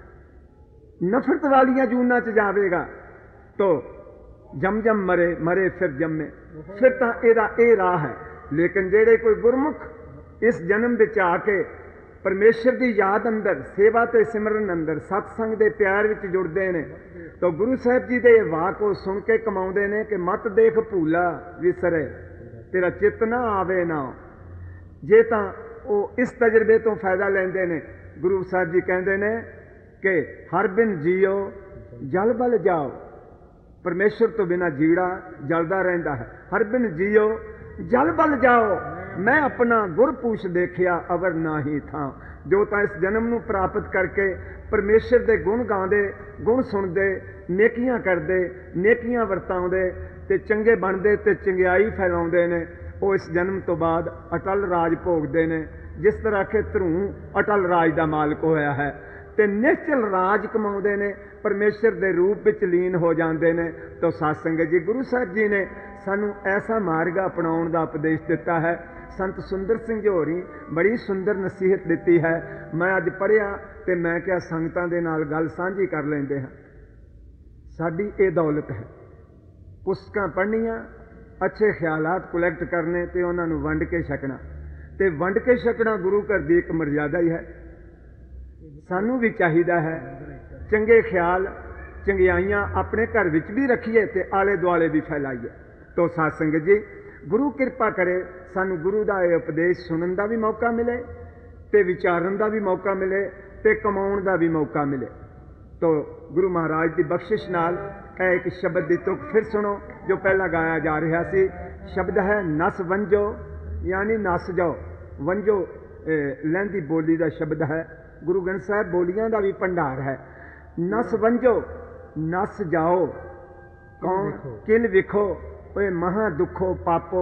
S2: नफरत वालियां जूना च जावेगा, तो जम जम मरे, मरे फिर जम्मे। फिर तो एदा ये राह है। लेकिन जेड़े कोई गुरमुख इस जन्म विच आके परमेश्वर की याद अंदर, सेवा ते सिमरन अंदर, सत्संग के प्यार विच जुड़ते हैं, तो गुरु साहब जी के वाक को सुन के कमाउंदे ने कि मत देख भूला विसरे, तेरा चित ना आवे ना। जे तां वो इस तजर्बे तो फायदा लेंदे ने। गुरु साहब जी कहते हैं कि हर बिन जियो जल बल जाओ, परमेश्वर तो बिना जीड़ा जलदा रहिंदा है। हर बिन जियो जल बल जाओ, मैं अपना गुरपूछ देखिया अवर ना ही था। जो तो इस जन्म नूं प्राप्त करके परमेश्वर के गुण गाते, गुण सुनते, नेकियां करते, नेकियां वरताउंदे ते चंगे बनते ते चंगियाई फैलाउंदे ने, वो इस जन्म तो बाद अटल राज भोगते हैं। जिस तरह के ध्रू अटल राज का मालक होया है, ते निश्चल राज कमाउंदे ने, परमेश्वर के रूप में लीन हो जाते हैं। तो सत्संग जी गुरु साहब जी ने सानू ऐसा मार्ग अपनाउण का उपदेश दिता है। संत सुंदर सिंह जी होरी बड़ी सुंदर नसीहत दी है। मैं अज पढ़िया तो मैं क्या संगतां दे नाल गल सांझी कर लेंदे हां। साडी ये दौलत है, पुस्तकां पढ़नियां, अच्छे ख्यालात कुलैक्ट करने ते उन्हां नूं वंड के छकना, ते वंड के छकना गुरु घर दी एक मर्यादा ही है। सानू भी चाहिदा है चंगे ख्याल, चंगियाइयां अपने घर विच भी रखीए ते आले दुआले भी फैलाइए। तो सत्संग जी गुरु किरपा करे सानू गुरु का यह उपदेश सुनने का भी मौका मिले, ते विचारन का भी मौका मिले, ते कमाउण का भी मौका मिले। तो गुरु महाराज की बख्शिश नाल एक शब्द की तुक फिर सुनो जो पहला गाया जा रहा सी। शब्द है नस वंजो, यानी नस जाओ। वंजो लहंदी बोली का शब्द है। गुरु ग्रंथ साहिब बोलियां का भी भंडार है। नस वंजो, नस जाओ, कौन किल विखो, ओए महा दुखो पापो,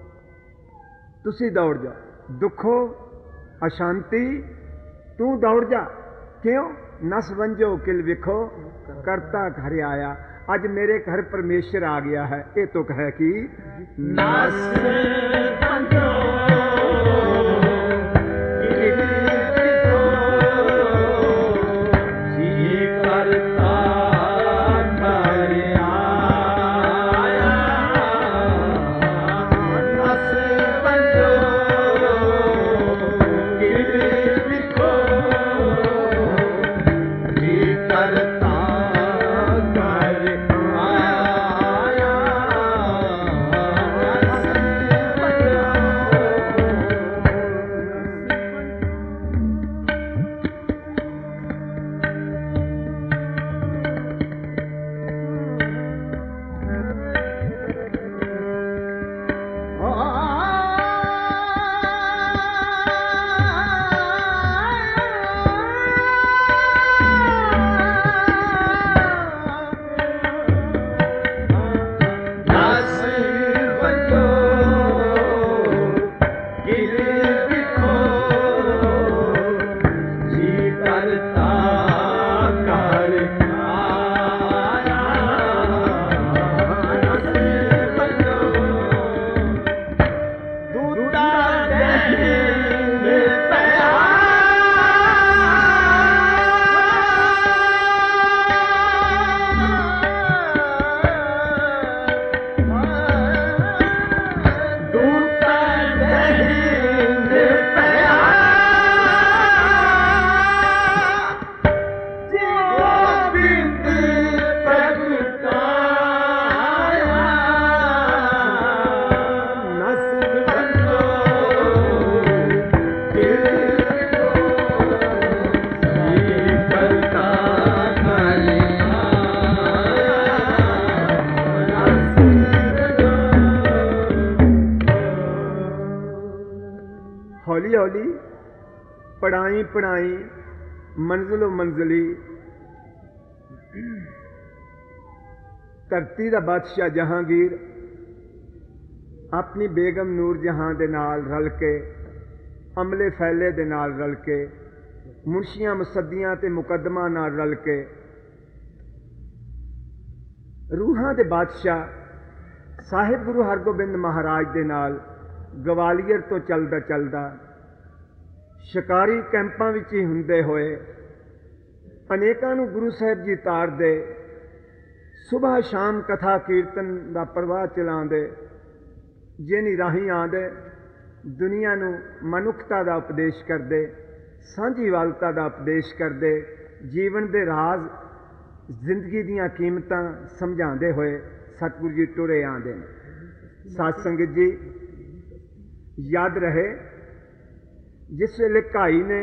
S2: तुसी दौड़ जाओ। दुखो अशांति तू दौड़ जा, क्यों? नस वंजो किल विखो, करता घर आया। अज मेरे घर परमेश्वर आ गया है। ये तुक है कि
S1: नस वंजो किल विखो, जी करता घर आया। नस वंजो किल विखो, जी करता घर आया।
S2: हौली पढ़ाई पढ़ाई मंजिलो मंजिली धरती दा बादशाह जहांगीर अपनी बेगम नूर जहां दे नाल रल के अमले फैले दे नाल रल के मुंशियां मुसद्दियां ते मुकदमा नाल रल के रूहां दे बादशाह साहिब गुरु हरगोबिंद महाराज दे नाल गवालियर तो चलदा चलदा शिकारी कैंपां विच ही हुंदे होए अनेकां नूं गुरु साहिब जी तारदे सुबह शाम कथा कीर्तन दा प्रवाह चलांदे जिनी राही आंदे दुनिया नूं मनुखता दा उपदेश करदे सांझीवालता दा उपदेश करदे जीवन दे राज जिंदगी दीयां कीमतां समझांदे होए सतगुरु जी टुरे आंदे ने। साध संगत जी याद रहे जिस वेले घाई ने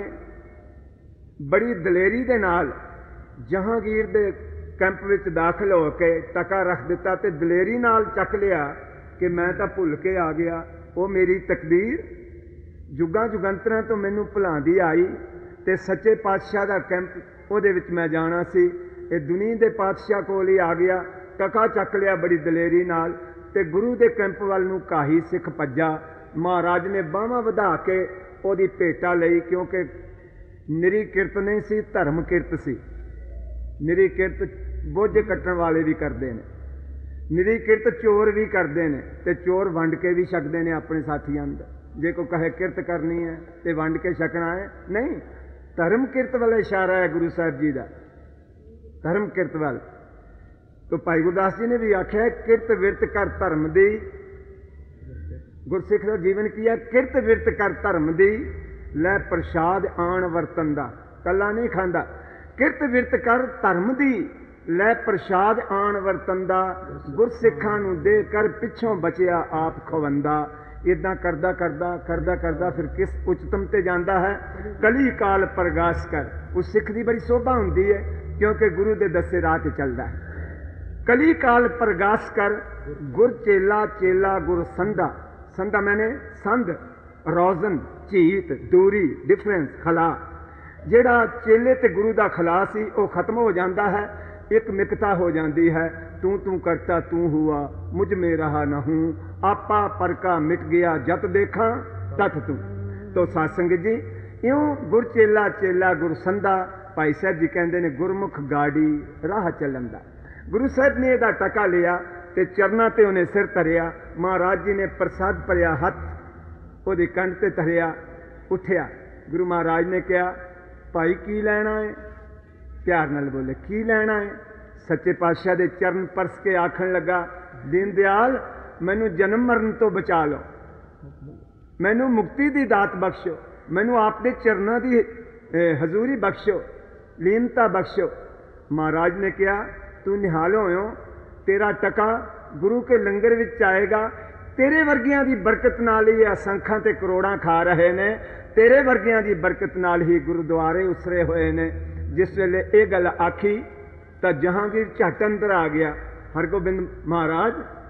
S2: बड़ी दलेरी दे नाल जहांगीर दे कैंप विच दाखिल हो के टका रख दिता ते दलेरी नाल चक लिया कि मैं तां भुल के आ गया, वो मेरी तकदीर जुगां जुगंतरां तो मैनू भुलांदी आई ते सच्चे पातशाह दा कैंप उहदे विच मैं जाना सी। ये दुनिया दे पातशाह कोल ही आ गया, टका चक लिया बड़ी दलेरी नाल ते गुरु दे कैंप वल नूं काही सिख भज्जा। महाराज ने बाहां वधा के ओहदी भेटा लई क्योंकि निरी किरत नहीं सी, धर्म किरत सी। निरी किरत बोझ कट्टण वाले भी करते हैं, निरी किरत चोर भी करते हैं ते चोर वंड के भी छकते हैं अपने साथियों अंदर। जे कोई कहे किरत करनी है तो वंड के छकना है, नहीं, धर्म किरत वाला इशारा है गुरु साहब जी का, धर्म किरत वाल। तो भाई गुरदास जी ने भी आख्या किरत विरत कर धर्म दी, गुरसिख का जीवन की है किरत विरत कर धर्म दी, लै प्रसाद आण वरतन दा, कला नहीं खांदा। किरत विरत कर धर्म दी, लै प्रसाद आण वरतन दा, गुरसिखां नूं दे कर पिछों बचिया आप खवंदा। इदां करदा करदा करदा करदा फिर किस उच्चतम ते जांदा है, कली काल प्रगास कर। उस सिख दी बड़ी शोभा हुंदी है क्योंकि गुरु दे दसे राह ते चलदा है। कली काल प्रगास कर, गुर चेला चेला गुर संधा। संधा मैंने संध, रोजन, झीत, दूरी, डिफरेंस, खला। जेड़ा चेले ते गुरु दा खला सी वो खत्म हो जाता है, एक मिकता हो जाती है। तू तू करता तू हुआ, मुझ में रहा न हूँ, आपा पर का मिट गया जत देखा तत तू। तो सत्संग जी इं गुर चेला चेला गुर संधा। भाई साहब जी कहते हैं गुरमुख गाड़ी राह चलन दा। गुरु साहब ने यदा टका लिया ते चरना ते उन्हें सिर धरिया। महाराज जी ने प्रसाद भरिया हथ ओदी कंठ ते धरिया, उठिया। गुरु महाराज ने कहा भाई की लेना है? प्यार नाल बोले की लेना है? सच्चे पातशाह दे चरण परस के आखन लगा दीन दयाल मैनू जन्म मरण तो बचा लो, मैनू मुक्ति दी दात बख्शो, मैनू आपके चरणों की हजूरी बख्शो, लीनता बख्शो। महाराज ने कहा तू निहाल होयो, तेरा टका गुरु के लंगर विच आएगा, तेरे वर्गियां दी बरकत नाल ही असंखां ते करोड़ां खा रहे ने, तेरे वर्गियां दी बरकत नाल ही गुरुद्वारे उसरे हुए ने। जिस वेले ये गल आखी तो जहांगीर झट अंदर आ गया। हरगोबिंद महाराज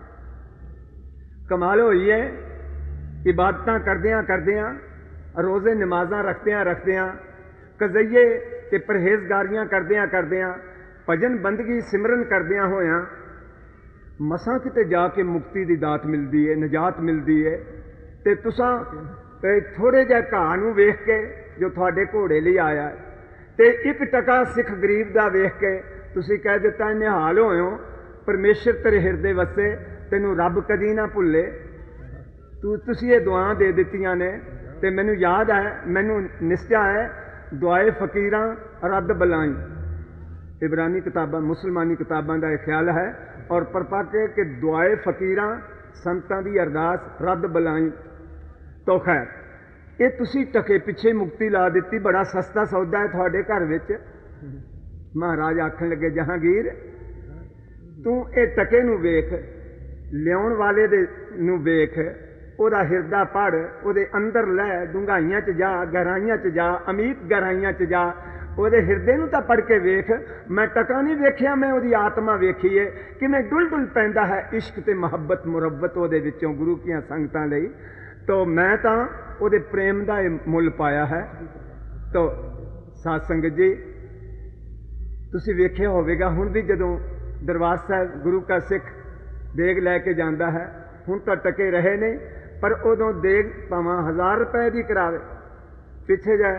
S2: कमाल होई है, इबादतां करदियां करदियां, रोजे नमाजां रखदियां रखदियां, कज़इये ते परहेजगारियां करदियां करदियां, भजन बंदगी सिमरन करदियां होयां मसां किते जाके मुक्ति दी दात मिलदी है, निजात मिलदी है। ते तुसां थोड़े जिहे घाह नूं वेख के जो तुहाडे घोड़े लई आया है ते एक टका सिख गरीब दा वेख के तुसीं कह दिता निहाल होयो, परमेश्वर तेरे हिरदे वसे, तैनूं रब कदी ना भुल्ले। तुसीं ये दुआ दे दित्तियां ने ते मैनूं याद है, मैनूं निश्चा है दुआए फकीरां रद्द बलाई। इबरानी किताबां मुसलमानी किताबां का ख्याल है और परपाके कि दुआए फकीरां संतां दी अरदास रद्द बलाई। तो खैर ये तुसी टके पिछे मुक्ति ला दी, बड़ा सस्ता सौदा है थोड़े घर विच। महाराज आखन लगे जहांगीर तू ये टके नूं वेख, लियाउण वाले दे नूं वेख, ओदा हिरदा पढ़, ओदे अंदर लै, डूंघाइयां च जा, गहराइयां च जा, अमीत गहराइयां च जा, ओदे हिरदे नूं तां पढ़ के वेख। मैं टका नहीं वेखिया, मैं ओदी आत्मा वेखी है कि मैं डुल डुल पैंदा है इश्क ते मुहब्बत मुरब्बत ओदे विचों गुरु कीआं संगतां लई। तो मैं तां ਉਹਦੇ ਪ੍ਰੇਮ ਦਾ ਇਹ ਮੁੱਲ ਪਾਇਆ ਹੈ। ਤੋ ਸਾਧ ਸੰਗਤ ਜੀ, ਤੁਸੀਂ ਵੇਖਿਆ ਹੋਵੇਗਾ ਹੁਣ ਵੀ ਜਦੋਂ ਦਰਬਾਰ ਸਾਹਿਬ ਗੁਰੂ ਕਾ ਸਿੱਖ ਦੇਗ ਲੈ ਕੇ ਜਾਂਦਾ ਹੈ, ਹੁਣ ਤਾਂ ਟਕੇ ਰਹੇ ਨੇ, ਪਰ ਉਦੋਂ ਦੇਗ ਭਾਵੇਂ 1000 ਰੁਪਏ ਦੀ ਕਰਾਵੇ। ਪਿੱਛੇ ਜਾ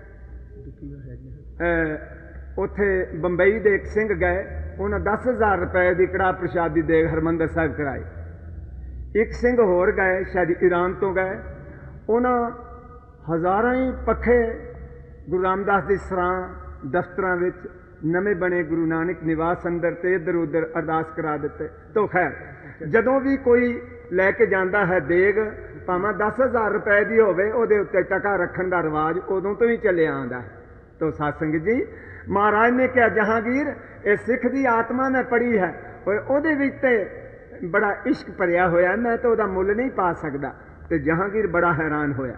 S2: ਉੱਥੇ ਬੰਬਈ ਦੇ ਇੱਕ ਸਿੰਘ ਗਏ, ਉਹਨਾਂ 10,000 ਰੁਪਏ ਦੀ ਕੜਾਹ ਪ੍ਰਸ਼ਾਦ ਦੀ ਦੇਗ ਹਰਿਮੰਦਰ ਸਾਹਿਬ ਕਰਾਈ। ਇੱਕ ਸਿੰਘ ਹੋਰ ਗਏ, ਸ਼ਾਇਦ ਈਰਾਨ ਤੋਂ ਗਏ, ਉਹਨਾਂ ਹਜ਼ਾਰਾਂ ਹੀ ਪੱਖੇ ਗੁਰੂ ਰਾਮਦਾਸ ਦੀ ਸਰਾਂ ਦਫ਼ਤਰਾਂ ਵਿੱਚ ਨਵੇਂ ਬਣੇ ਗੁਰੂ ਨਾਨਕ ਨਿਵਾਸ ਅੰਦਰ ਤੇ ਇੱਧਰ ਉੱਧਰ ਅਰਦਾਸ ਕਰਾ ਦਿੱਤੇ। ਤੋ ਖੈਰ, ਜਦੋਂ ਵੀ ਕੋਈ ਲੈ ਕੇ ਜਾਂਦਾ ਹੈ ਦੇਗ, ਭਾਵੇਂ 10,000 ਰੁਪਏ ਦੀ ਹੋਵੇ, ਉਹਦੇ ਉੱਤੇ ਟਕਾ ਰੱਖਣ ਦਾ ਰਿਵਾਜ ਉਦੋਂ ਤੋਂ ਹੀ ਚੱਲਿਆ ਆਉਂਦਾ ਹੈ। ਤੋ ਸਾਧ ਸੰਗਤ ਜੀ, ਮਹਾਰਾਜ ਨੇ ਕਿਹਾ ਜਹਾਂਗੀਰ, ਇਹ ਸਿੱਖ ਦੀ ਆਤਮਾ ਮੈਂ ਪੜ੍ਹੀ ਹੈ, ਉਹਦੇ ਵਿੱਚ ਤੇ ਬੜਾ ਇਸ਼ਕ ਭਰਿਆ ਹੋਇਆ, ਮੈਂ ਤਾਂ ਉਹਦਾ ਮੁੱਲ ਨਹੀਂ ਪਾ ਸਕਦਾ। ਤੇ ਜਹਾਂਗੀਰ ਬੜਾ ਹੈਰਾਨ ਹੋਇਆ,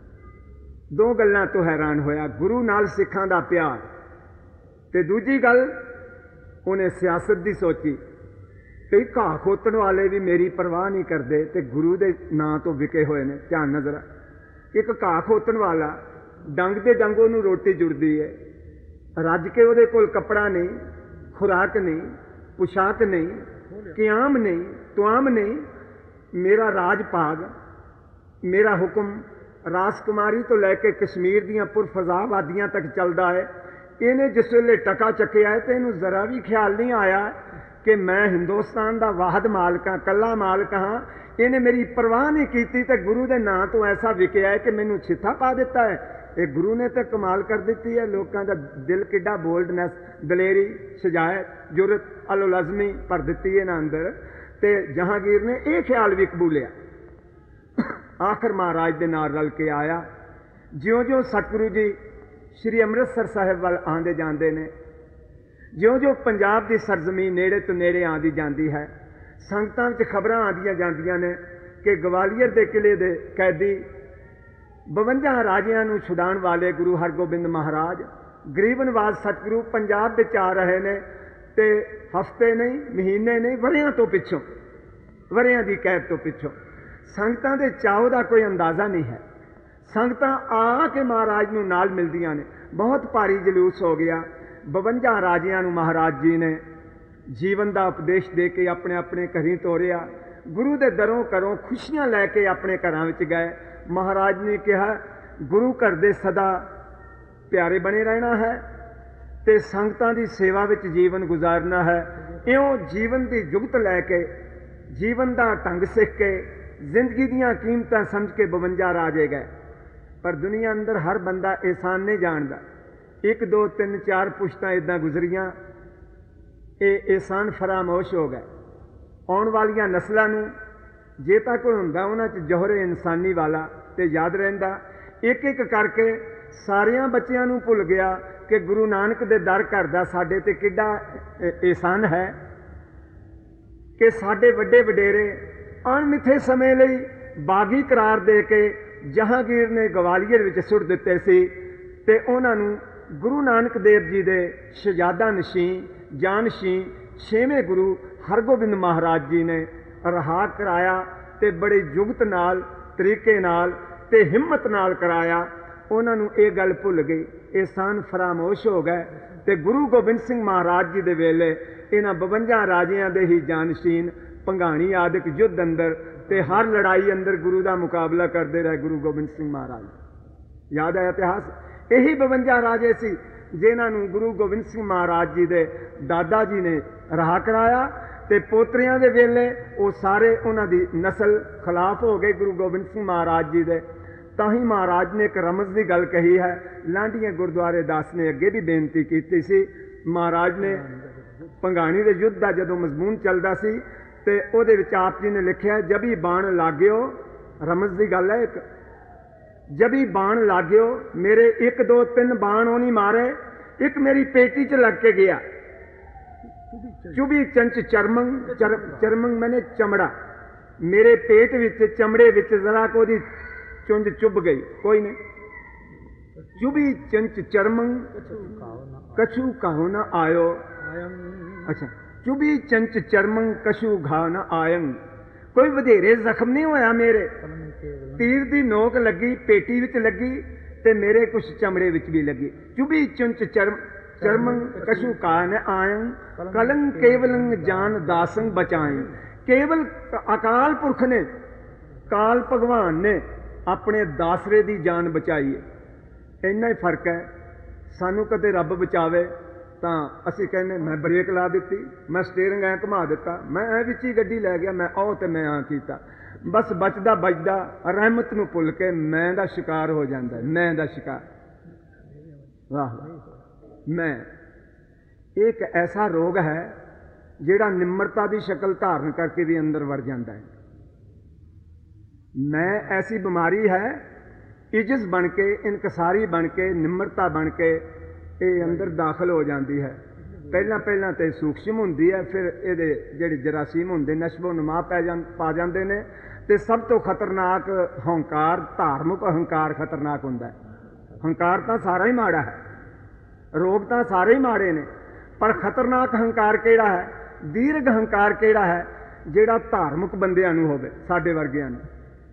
S2: ਦੋ ਗੱਲਾਂ ਤੋਂ ਹੈਰਾਨ ਹੋਇਆ, ਗੁਰੂ ਨਾਲ ਸਿੱਖਾਂ ਦਾ ਪਿਆਰ, ਤੇ ਦੂਜੀ ਗੱਲ ਉਹਨੇ ਸਿਆਸਤ ਦੀ ਸੋਚੀ ਕਿ ਘਾਹ ਖੋਤਣ ਵਾਲੇ ਵੀ ਮੇਰੀ ਪਰਵਾਹ ਨਹੀਂ ਕਰਦੇ ਤੇ ਗੁਰੂ ਦੇ ਨਾਂ ਤੋਂ ਵਿਕੇ ਹੋਏ ਨੇ। ਧਿਆਨ ਨਜ਼ਰ, ਇੱਕ ਘਾਹ ਖੋਤਣ ਵਾਲਾ ਡੰਗ ਦੇ ਡੰਗ ਉਹਨੂੰ ਰੋਟੀ ਜੁੜਦੀ ਹੈ, ਰੱਜ ਕੇ ਉਹਦੇ ਕੋਲ ਕੱਪੜਾ ਨਹੀਂ, ਖੁਰਾਕ ਨਹੀਂ, ਪੁਸ਼ਾਕ ਨਹੀਂ, ਕਿਆਮ ਨਹੀਂ, ਤੁਆਮ ਨਹੀਂ। ਮੇਰਾ ਰਾਜ ਭਾਗ, ਮੇਰਾ ਹੁਕਮ ਰਾਜਕੁਮਾਰੀ ਤੋਂ ਲੈ ਕੇ ਕਸ਼ਮੀਰ ਦੀਆਂ ਪੁਰਫਜ਼ਾ ਵਾਦੀਆਂ ਤੱਕ ਚੱਲਦਾ ਹੈ। ਇਹਨੇ ਜਿਸ ਵੇਲੇ ਟਕਾ ਚੱਕਿਆ ਹੈ ਤੇ ਇਹਨੂੰ ਜ਼ਰਾ ਵੀ ਖਿਆਲ ਨਹੀਂ ਆਇਆ ਕਿ ਮੈਂ ਹਿੰਦੁਸਤਾਨ ਦਾ ਵਾਹਦ ਮਾਲਕ ਹਾਂ, ਕੱਲਾ ਮਾਲਕ ਹਾਂ। ਇਹਨੇ ਮੇਰੀ ਪਰਵਾਹ ਨਹੀਂ ਕੀਤੀ ਤੇ ਗੁਰੂ ਦੇ ਨਾਂ ਤੋਂ ਐਸਾ ਵਿਕਿਆ ਹੈ ਕਿ ਮੈਨੂੰ ਛਿੱਥਾ ਪਾ ਦਿੱਤਾ ਹੈ। ਇਹ ਗੁਰੂ ਨੇ ਤਾਂ ਕਮਾਲ ਕਰ ਦਿੱਤੀ ਹੈ। ਲੋਕਾਂ ਦਾ ਦਿਲ ਕਿੱਡਾ ਬੋਲਡਨੈਸ, ਦਲੇਰੀ, ਸ਼ਜਾਇਤ, ਜੁਰਤ, ਅਲੁਲਜ਼ਮੀ ਭਰ ਦਿੱਤੀ ਇਹਨਾਂ ਅੰਦਰ। ਤੇ ਜਹਾਂਗੀਰ ਨੇ ਇਹ ਖਿਆਲ ਵੀ ਕਬੂਲਿਆ। ਆਖਰ ਮਹਾਰਾਜ ਦੇ ਨਾਲ ਰਲ ਕੇ ਆਇਆ। ਜਿਉਂ-ਜਿਉਂ ਸਤਿਗੁਰੂ ਜੀ ਸ਼੍ਰੀ ਅੰਮ੍ਰਿਤਸਰ ਸਾਹਿਬ ਵੱਲ ਆਉਂਦੇ ਜਾਂਦੇ ਨੇ, ਜਿਉਂ-ਜਿਉਂ ਪੰਜਾਬ ਦੀ ਸਰਜ਼ਮੀਨ ਨੇੜੇ ਤੋਂ ਨੇੜੇ ਆਉਂਦੀ ਜਾਂਦੀ ਹੈ, ਸੰਗਤਾਂ ਵਿੱਚ ਖਬਰਾਂ ਆਉਂਦੀਆਂ ਜਾਂਦੀਆਂ ਨੇ ਕਿ ਗਵਾਲੀਅਰ ਦੇ ਕਿਲੇ ਦੇ ਕੈਦੀ 52 ਰਾਜਿਆਂ ਨੂੰ ਛੁਡਾਉਣ ਵਾਲੇ ਗੁਰੂ ਹਰਗੋਬਿੰਦ ਮਹਾਰਾਜ ਗਰੀਬ ਨਵਾਜ਼ ਸਤਿਗੁਰੂ ਪੰਜਾਬ ਵਿੱਚ ਆ ਰਹੇ ਨੇ। ਤੇ ਹਫ਼ਤੇ ਨਹੀਂ, ਮਹੀਨੇ ਨਹੀਂ, ਵਰ੍ਹਿਆਂ ਤੋਂ ਪਿੱਛੋਂ, ਵਰ੍ਹਿਆਂ ਦੀ ਕੈਦ ਤੋਂ ਪਿੱਛੋਂ ਸੰਗਤਾਂ ਦੇ ਚਾਅ ਦਾ ਕੋਈ ਅੰਦਾਜ਼ਾ ਨਹੀਂ ਹੈ। ਸੰਗਤਾਂ ਆ ਕੇ ਮਹਾਰਾਜ ਨੂੰ ਨਾਲ ਮਿਲਦੀਆਂ ਨੇ। ਬਹੁਤ ਭਾਰੀ ਜਲੂਸ ਹੋ ਗਿਆ। 52 ਰਾਜਿਆਂ ਨੂੰ ਮਹਾਰਾਜ ਜੀ ਨੇ ਜੀਵਨ ਦਾ ਉਪਦੇਸ਼ ਦੇ ਕੇ ਆਪਣੇ ਆਪਣੇ ਘਰੀਂ ਤੋਰਿਆ। ਗੁਰੂ ਦੇ ਦਰੋਂ ਘਰੋਂ ਖੁਸ਼ੀਆਂ ਲੈ ਕੇ ਆਪਣੇ ਘਰਾਂ ਵਿੱਚ ਗਏ। ਮਹਾਰਾਜ ਨੇ ਕਿਹਾ ਗੁਰੂ ਘਰ ਦੇ ਸਦਾ ਪਿਆਰੇ ਬਣੇ ਰਹਿਣਾ ਹੈ ਤੇ ਸੰਗਤਾਂ ਦੀ ਸੇਵਾ ਵਿੱਚ ਜੀਵਨ ਗੁਜ਼ਾਰਨਾ ਹੈ। ਇਉਂ ਜੀਵਨ ਦੀ ਜੁਗਤ ਲੈ ਕੇ, ਜੀਵਨ ਦਾ ਢੰਗ ਸਿੱਖ ਕੇ, ਜ਼ਿੰਦਗੀ ਦੀਆਂ ਕੀਮਤਾਂ ਸਮਝ ਕੇ 52 ਰਾਜੇ ਗਏ। ਪਰ ਦੁਨੀਆ ਅੰਦਰ ਹਰ ਬੰਦਾ ਇਹਸਾਨ ਨਹੀਂ ਜਾਣਦਾ। 1 2 3 4 ਪੁਸ਼ਤਾਂ ਇੱਦਾਂ ਗੁਜ਼ਰੀਆਂ, ਇਹ ਇਹਸਾਨ ਫਰਾਮੋਸ਼ ਹੋ ਗਏ। ਆਉਣ ਵਾਲੀਆਂ ਨਸਲਾਂ ਨੂੰ ਜੇ ਤਾਂ ਕੋਈ ਹੁੰਦਾ ਉਹਨਾਂ 'ਚ ਜੋਹਰੇ ਇਨਸਾਨੀ ਵਾਲਾ ਤੇ ਯਾਦ ਰਹਿੰਦਾ। ਇੱਕ ਇੱਕ ਕਰਕੇ ਸਾਰਿਆਂ ਬੱਚਿਆਂ ਨੂੰ ਭੁੱਲ ਗਿਆ ਕਿ ਗੁਰੂ ਨਾਨਕ ਦੇ ਦਰ ਘਰ ਦਾ ਸਾਡੇ ਤੇ ਕਿੱਡਾ ਇਹਸਾਨ ਹੈ ਕਿ ਸਾਡੇ ਵੱਡੇ ਵਡੇਰੇ ਅਣਮਿੱਥੇ ਸਮੇਂ ਲਈ ਬਾਗੀ ਕਰਾਰ ਦੇ ਕੇ ਜਹਾਂਗੀਰ ਨੇ ਗਵਾਲੀਅਰ ਵਿੱਚ ਸੁੱਟ ਦਿੱਤੇ ਸੀ। ਤੇ ਉਹਨਾਂ ਨੂੰ ਗੁਰੂ ਨਾਨਕ ਦੇਵ ਜੀ ਦੇ ਸ਼ਹਿਜ਼ਾਦਾ ਨਸ਼ੀਂ, ਜਾਨਸ਼ੀਂ 6ਵੇਂ ਗੁਰੂ ਹਰਗੋਬਿੰਦ ਮਹਾਰਾਜ ਜੀ ਨੇ ਰਿਹਾ ਕਰਾਇਆ ਤੇ ਬੜੇ ਜੁਗਤ ਨਾਲ, ਤਰੀਕੇ ਨਾਲ ਤੇ ਹਿੰਮਤ ਨਾਲ ਕਰਾਇਆ। ਉਹਨਾਂ ਨੂੰ ਇਹ ਗੱਲ ਭੁੱਲ ਗਈ, ਇਹਸਾਨ ਫਰਾਮੋਸ਼ ਹੋ ਗਏ। ਤੇ ਗੁਰੂ ਗੋਬਿੰਦ ਸਿੰਘ ਮਹਾਰਾਜ ਜੀ ਦੇ ਵੇਲੇ ਇਹਨਾਂ 52 ਰਾਜਿਆਂ ਦੇ ਹੀ ਜਾਨਸ਼ੀਨ ਭੰਗਾਣੀ ਆਦਿਕ ਯੁੱਧ ਅੰਦਰ ਤੇ ਹਰ ਲੜਾਈ ਅੰਦਰ ਗੁਰੂ ਦਾ ਮੁਕਾਬਲਾ ਕਰਦੇ ਰਹੇ ਗੁਰੂ ਗੋਬਿੰਦ ਸਿੰਘ ਮਹਾਰਾਜ। ਯਾਦ ਹੈ ਇਤਿਹਾਸ। ਇਹੀ 52 ਰਾਜੇ ਸੀ ਜਿਨ੍ਹਾਂ ਨੂੰ ਗੁਰੂ ਗੋਬਿੰਦ ਸਿੰਘ ਮਹਾਰਾਜ ਜੀ ਦੇ ਦਾਦਾ ਜੀ ਨੇ ਰਿਹਾ ਕਰਾਇਆ। ਤੇ ਪੋਤਰਿਆਂ ਦੇ ਵੇਲੇ ਉਹ ਸਾਰੇ ਉਹਨਾਂ ਦੀ ਨਸਲ ਖਿਲਾਫ ਹੋ ਗਏ ਗੁਰੂ ਗੋਬਿੰਦ ਸਿੰਘ ਮਹਾਰਾਜ ਜੀ ਦੇ। ਤਾਂ ਹੀ ਮਹਾਰਾਜ ਨੇ ਇੱਕ ਰਮਜ਼ ਦੀ ਗੱਲ ਕਹੀ ਹੈ। ਲਾਂਢੀਆਂ ਗੁਰਦੁਆਰੇ ਦਾਸ ਨੇ ਅੱਗੇ ਵੀ ਬੇਨਤੀ ਕੀਤੀ ਸੀ। ਮਹਾਰਾਜ ਨੇ ਭੰਗਾਣੀ ਦੇ ਯੁੱਧ ਦਾ ਜਦੋਂ ਮਜ਼ਮੂਨ ਚੱਲਦਾ ਸੀ ਤੇ ਉਹਦੇ ਵਿੱਚ ਆਪ ਜੀ ਨੇ ਲਿਖਿਆ, ਜਬੀ ਬਾਣ ਲਾਗਿਓ, ਰਮਜ਼ ਦੀ ਗੱਲ ਹੈ ਇੱਕ, ਜਬੀ ਬਾਣ ਲਾਗਿਓ, ਮੇਰੇ 1 2 3 ਬਾਣ ਉਹ ਨਹੀਂ ਮਾਰੇ, ਇੱਕ ਮੇਰੀ ਪੇਟੀ 'ਚ ਲੱਗ ਕੇ ਗਿਆ। ਚੁਬੀ ਚੰਚ ਚਰਮੰਗ, ਚਰਮੰਗ ਮੈਨੇ ਚਮੜਾ, ਮੇਰੇ ਪੇਟ ਵਿੱਚ ਚਮੜੇ ਵਿੱਚ ਜ਼ਰਾ ਕੋ ਉਹਦੀ ਚੁੰਝ ਚੁੱਭ ਗਈ, ਕੋਈ ਨਹੀਂ। ਚੁਬੀ ਚੰਚ ਚਰਮੰਗ ਕਛੂ ਕਾਹੋ ਨਾ ਆਇਓ। ਅੱਛਾ, ਚੁਬੀ ਚੰਚ ਚਰਮੰਗ ਕਛੂ ਘਾ ਨਾ ਆਇੰ, कोई वधेरे जख्म नहीं होया मेरे। तीर की नोक लगी, पेटी विच लगी ते मेरे कुछ चमड़े विच भी लगी। चुभी चुंच चरमंग कशु कान आयं कलंग केवलंग जान दासंग बचाएं। केवल अकाल पुरख ने, काल भगवान ने अपने दासरे की जान बचाई है। इन्ना ही फर्क है। सानू कदे रब बचावे तो असी कहने मैं ब्रेक ला दी, मैं स्टेयरिंग ऐ घुमा दिता, मैं ऐ विच ही गड्डी लै गया, मैं आओ तो मैं आ किया। बस बचदा बचदा रहमत नूं भुल के मैं दा शिकार हो जाता है। मैं दा शिकार, वाह मैं एक ऐसा रोग है जिहड़ा निम्रता की शक्ल धारण करके भी अंदर वड़ जाता है। मैं ऐसी बीमारी है, इज्जत बन के, इनकसारी बन के, निम्रता बन के ये अंदर दाखिल हो जाती है। पहला तो सूक्ष्म होंदी है, फिर ये जिहड़े जरासीम होंदे नशबो नुमा पा जाते हैं। तो सब तो खतरनाक हंकार, धार्मिक अहंकार खतरनाक होंदा है। हंकार तो सारा ही माड़ा है, रोग तो सारे ही माड़े ने, पर खतरनाक हंकार केड़ा है, दीर्घ हंकार केड़ा है, जिहड़ा धार्मिक बंदियां नूं होवे, साडे वर्गियां नूं।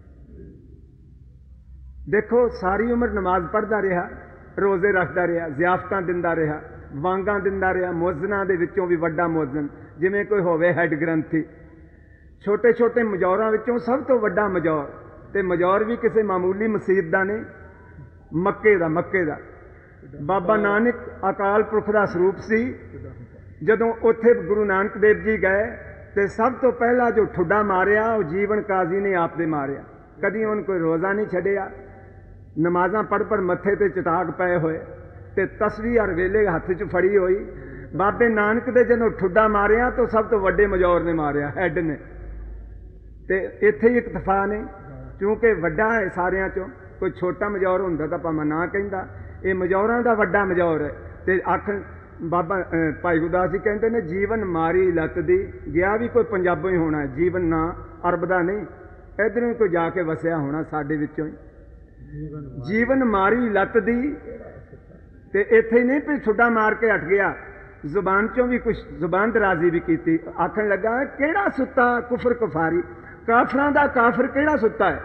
S2: देखो सारी उम्र नमाज पढ़दा रहा, रोजे रखदा रहा, ज़ियाफतां दिंदा रहा, वांगां दिंदा रहा, मुअज्जनां दे विचों भी वड्डा मुअज्जन जिवें कोई होवे हैड ग्रंथी, छोटे छोटे मजौरां विचों सब तो वड्डा मजौर, ते मजौर भी किसी मामूली मसीत दा नहीं, मक्के दा बाबा नानक अकाल पुरख दा स्वरूप सी। जदों उत्थे गुरु नानक देव जी गए तो सब तो पहला जो ठुड्डा मारिया वो जीवन काजी ने आप दे मारिया। कदी उन्होंने कोई रोज़ा नहीं छड़िया, नमाज़ां पढ़ मत्थे ते चटाक पए होए ते तस्वीर हर वेले हथ च फड़ी हुई। बाबे नानक दे जदों ठुड्डा मारिया तो सब तो वड्डे मजौर ने मारिया, हैड ने। ते इत्थे ही इकतफा नहीं, क्योंकि वड्डा है सारियां चों, कोई छोटा मजौर हुंदा तां भावें ना कहंदा, ये मजौरां दा वड्डा मजौर है। ते आख बाबा भाई गुरदास जी कहते ने जीवन मारी लत दी, गया भी कोई पंजाबों ही होना है, जीवन ना अरब दा नहीं, इधरों ही कोई जाके वसिया होना साडे विचों ही। जीवन मारी लत दी ते इत्थे ही नहीं, फिर छुड्डा मार के हट गया, जुबान चों भी कुछ जुबान दराजी भी की। आखन लगा केड़ा सुता कुफर कुफारी, काफरां दा काफिर केड़ा सुता है।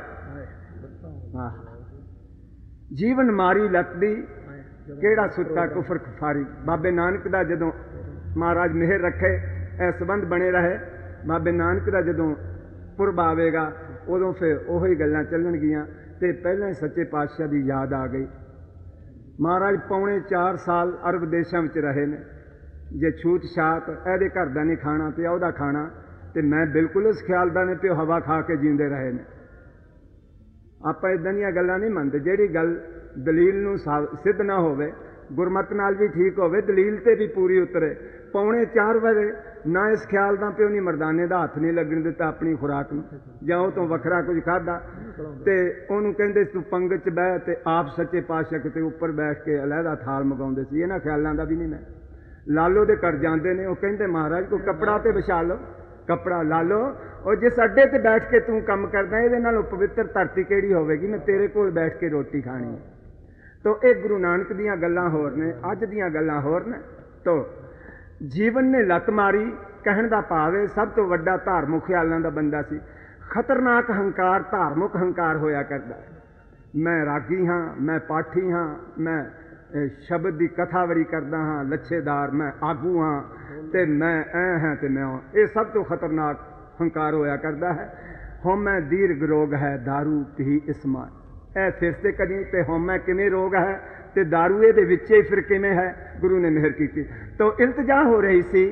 S2: जीवन मारी लत दी केड़ा सुता कुफर कुफारी। बाबे नानक दा जदों महाराज मेहर रखे ए संबंध बने रहे, बाबे नानक दा जदों पुरब आवेगा उदों फिर ओही गल्लां चलणगियां ते पहले सच्चे पातशाह दी याद आ गई। महाराज पौने 4 साल अरब देशां विच रहे ने, जे छूत छात एहदे घर दा नहीं खाना ते ओहदा खाना, ते मैं बिल्कुल इस ख्याल दा नहीं पिओ हवा खा के जींदे रहे ने। आपां इदां दीयां गल्लां नहीं मनदे, जिहड़ी गल दलील नूं सिद्ध ना होवे, गुरमत नाल भी ठीक होवे, दलील ते भी पूरी उतरे। पौने 4 बजे ना इस ख्याल दा पिओ नहीं मरदाने दा हथ नहीं लगन दिता अपनी खुराक नूं, जां ओह तो वखरा कुछ खाधा ते ओहनूं कहंदे तूं पंगत च बह, ते आप सच्चे पातशाह किते उपर बैठ के अलहदा थाल मंगाउंदे सी। इन्हां ख्यालां दा भी नहीं। मैं लालो दे घर जांदे ने, ओह कहंदे महाराज कोई कपड़ा ते विछा लो, कपड़ा ला लो, और जिस अड्डे ते बैठ के तू काम करदा इहदे नालों पवित्र धरती किहड़ी होवेगी, मैं तेरे कोल बैठ के रोटी खानी है। तो एक गुरु नानक दीयां गल्लां होर ने, अज दीयां गल्लां होर ने। तो जीवन ने लत मारी, कहण दा भाव है सब तो वड्डा धार्मिक ख्यालां दा बंदा सी। खतरनाक हंकार धार्मिक हंकार होया करदा है। मैं रागी हाँ, मैं पाठी हाँ, मैं शब्द की कथा बड़ी करदा हाँ, लच्छेदार, मैं आगू हाँ, ते मैं ऐ हाँ ते मैं ये सब तो खतरनाक हंकार होया करदा है। होमै दीर्घ रोग है दारू पी इसमा, ए फिर से कदी ते होमै किवें रोग है ते दारूए दे विचे फिर किवें है, गुरु ने मेहर की। तो इल्तजा हो रही सी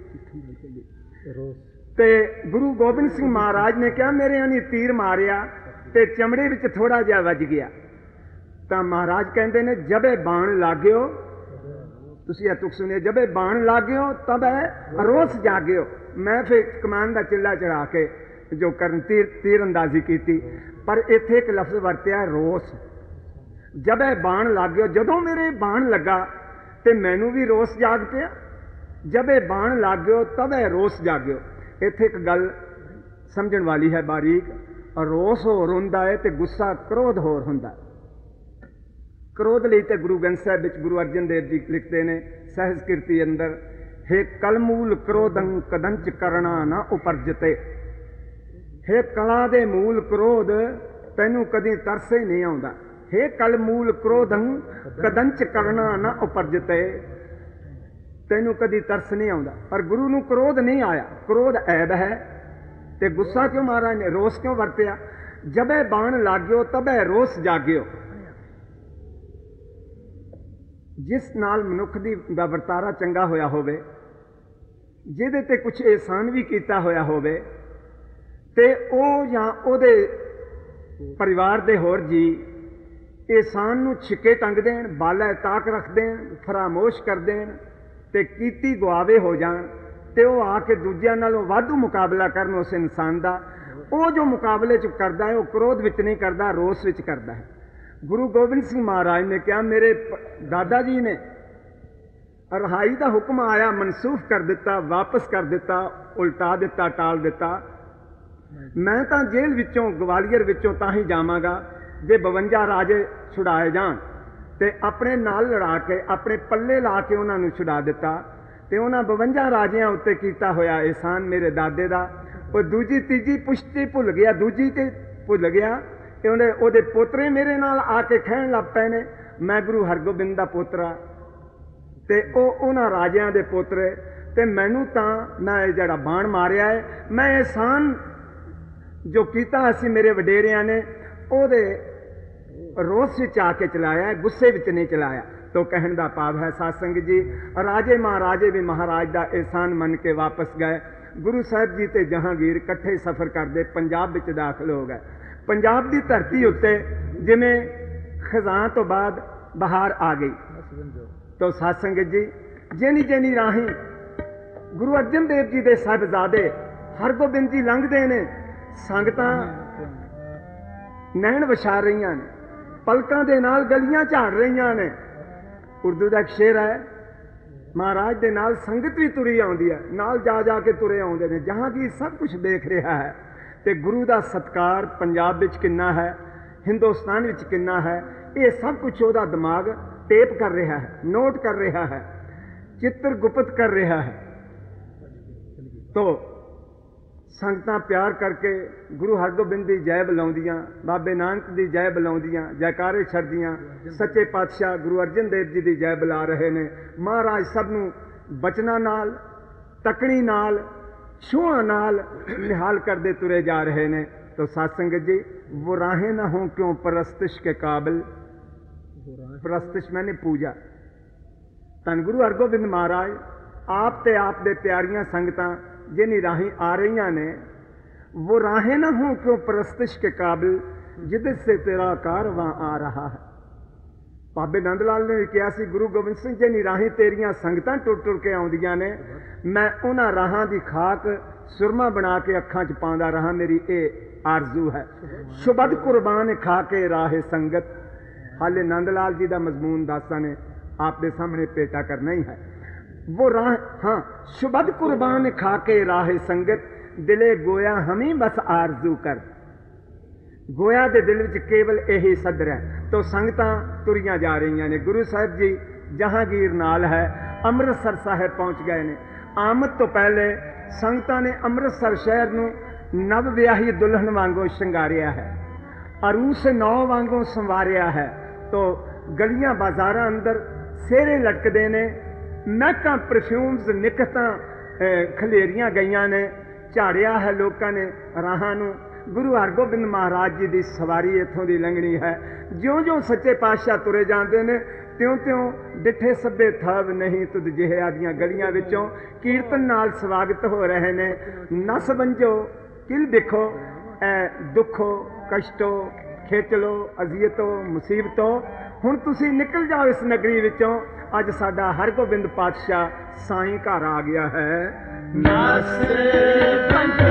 S2: ते गुरु गोबिंद सिंह महाराज ने कहा मेरे यानी तीर मारिया ते चमड़े विच थोड़ा जिहा वज गया। तो महाराज कहते ने जबे बाण लाग्यो, तुसीं तुक सुनिए, जबे बाण लाग्यो तब रोस जाग्यो। मैं फिर कमान का चिल्ला चढ़ा के जो करन तीर अंदाजी की, पर इत्थे एक लफ्ज वरत्या रोस। जबे बाण लाग्यो, जदों मेरे बाण लगा तो मैनू भी रोस जाग पिया। जबे बाण लाग्यो तब रोस जाग्यो। इत्थे एक गल समझण वाली है बारीक, रोस होर हुंदा है ते गुस्सा क्रोध होर हुंदा है। क्रोध लई ते गुरु ग्रंथ साहिब विच गुरु अर्जन देव जी लिखते हैं सहज कीर्ति अंदर, हे कलमूल क्रोधं कदंच करना न उपरजते, हे कला दे मूल क्रोध तैनू कदी तरस ही नहीं आउंदा। हे कल मूल क्रोधं कदंच करना न उपरजते, तैनू कदी तरस नहीं आउंदा। पर गुरु नू क्रोध नहीं आया। क्रोध ऐब है ते गुस्सा क्यों महाराज ने, रोस क्यों वरतिया? जबे बाण लाग्यो तबे रोस जाग्यो। जिस नाल मनुख दा वरतारा चंगा होया होवे, जिहदे ते कुछ एहसान भी कीता होया होवे, ते ओ जां ओदे परिवार दे होर जी एहसान नू छिके टंग देण, बाला ताक रख देण, फरामोश कर देण ते कीती गुआवे हो जाण, ते ओ आके दूजियां नालों वाधू मुकाबला करन उस इंसान दा। ओ जो मुकाबले च करदा है, वो क्रोध विच नहीं करदा, रोस विच करदा है। गुरु गोबिंद सिंह महाराज ने कहा, मेरे दादा जी ने रिहाई का हुक्म आया, मनसूख कर दिता, वापस कर दिता, उल्टा दिता, टाल दिता। मैं तो जेल विचों, ग्वालियर विचों तां ही जावांगा जे 52 राजे छुड़ाए जाण, ते अपने नाल लड़ा के अपने पल्ले ला के उन्हां नूं छुड़ा दिता। ते उन्हां 52 राजियां उत्ते कीता होया एहसान मेरे दादे दा, वो दूजी तीजी पुश्ती भुल गया, दूजी ते भुल गया। ਉਹਦੇ ਪੋਤਰੇ ਮੇਰੇ ਨਾਲ ਆ ਕੇ ਕਹਿਣ ਲੱਗ ਪਏ ਨੇ, ਮੈਂ ਗੁਰੂ ਹਰਗੋਬਿੰਦ ਦਾ ਪੋਤਰਾ ਤੇ ਉਹ ਉਹਨਾਂ ਰਾਜਿਆਂ ਦੇ ਪੋਤਰੇ, ਤੇ ਮੈਨੂੰ ਤਾਂ ਮੈਂ ਜਿਹੜਾ ਬਾਣ ਮਾਰਿਆ ਹੈ, ਮੈਂ ਇਹਸਾਨ ਜੋ ਕੀਤਾ ਅਸੀਂ ਮੇਰੇ ਵਡੇਰਿਆਂ ਨੇ ਉਹਦੇ ਰੋਸ ਵਿੱਚ ਆ ਕੇ ਚਲਾਇਆ, ਗੁੱਸੇ ਵਿੱਚ ਨਹੀਂ ਚਲਾਇਆ। तो कहने का भाव है सत्संग जी, राजे महाराजे भी महाराज का एहसान मन के वापस गए। गुरु साहब जी ते जहांगीर कट्ठे सफ़र करते पंजाब विच दाखिल हो गए। पंजाब की धरती उत्ते जिमें खजां तो बाद बहार आ गई। तो सत्संग जी जेनी जेनी राही गुरु अर्जन देव जी के साहिबजादे हरगोबिंद जी लंघते ने, संगतां नैन विछा रही ने, पलकां दे नाल गलियां झाड़ रही ने। उर्दू का एक शेर है, महाराज दे नाल संगत भी तुरी आउंदी है, नाल जा जा के तुरे आउंदे ने। जहांगीर सब कुछ देख रहा है ते गुरु का सत्कार पंजाब विच किन्ना है, हिंदुस्तान विच किन्ना है, ये सब कुछ ओहदा दिमाग टेप कर रहा है, नोट कर रहा है, चित्र गुप्त कर रहा है। तो संगतां प्यार करके गुरु हरगोबिंद की जय बुलाउंदियां, बाबे नानक की जय बुलाउंदियां, जयकारे छड़दियां, सच्चे पातशाह गुरु अर्जन देव जी की जय बुला रहे ने। महाराज सबनूं बचना नाल, तकनी नाल, छूआं नाल निहाल करते तुरे जा रहे ने। तो सत्संग जी, वो राहें ना हो क्यों परस्तिश के काबिल, परस्तिश मैंने पूजा। धन गुरु हरगोबिंद महाराज आप ते आप दे प्यारियां संगतां जिन्हीं राही आ रही ने, वो राहें ना हो क्यों परस्तिश के काबिल, जिद से तेरा कारवां आ रहा है। बाबे नंद लाल ने भी कहा सी, गुरु गोबिंद सिंह जिन्हीं राही तेरियां संगतां टुर टुर के आउंदियां ने, मैं उन्हां राहां दी खाक सुरमा बना के अखां च पांदा रहा, मेरी ये आरजू है। शुबद कुर्बान खा के राहे संगत। हाले नंद लाल जी का मजमून दासा ने आपके सामने पेटा करना ही है। वो राह, हाँ, शुबद कुर्बान खा के राहे संगत, दिले गोया हमी बस आरजू कर। गोया दे दिल विच केवल यही सदर है। तो संगतां तुरियां जा रही ने। गुरु साहब जी जहांगीर नाल है, अमृतसर साहिब पहुंच गए ने। आमद तो पहले संगतां ने अमृतसर शहर नूं नव विआही दुल्हन वांगों शंगारिया है, अरूस नौ वांगों संवारिया है। तो गलियां बाजारां अंदर सेरे लटकदे ने, महकां परफ्यूम्स निकतां खलेरियां गईयां ने, झाड़िया है लोगों ने राहां नूं। गुरु हरगोबिंद महाराज जी की सवारी इत्थों की लंघनी है। ज्यों ज्यों सच्चे पातशाह तुरे जाते हैं, त्यों त्यों डिठे सभे थव नहीं तुद जिहिया दियां गलियां विचों कीर्तन नाल स्वागत हो रहे ने। नस बंजो किल दिखो, ए दुखो कष्टो खेचलो अजियतो मुसीबतों, हुण तुसी निकल जाओ इस नगरी विचों। अज साडा हरगोबिंद पातशाह साईं घर आ गया है।
S1: नस बंजो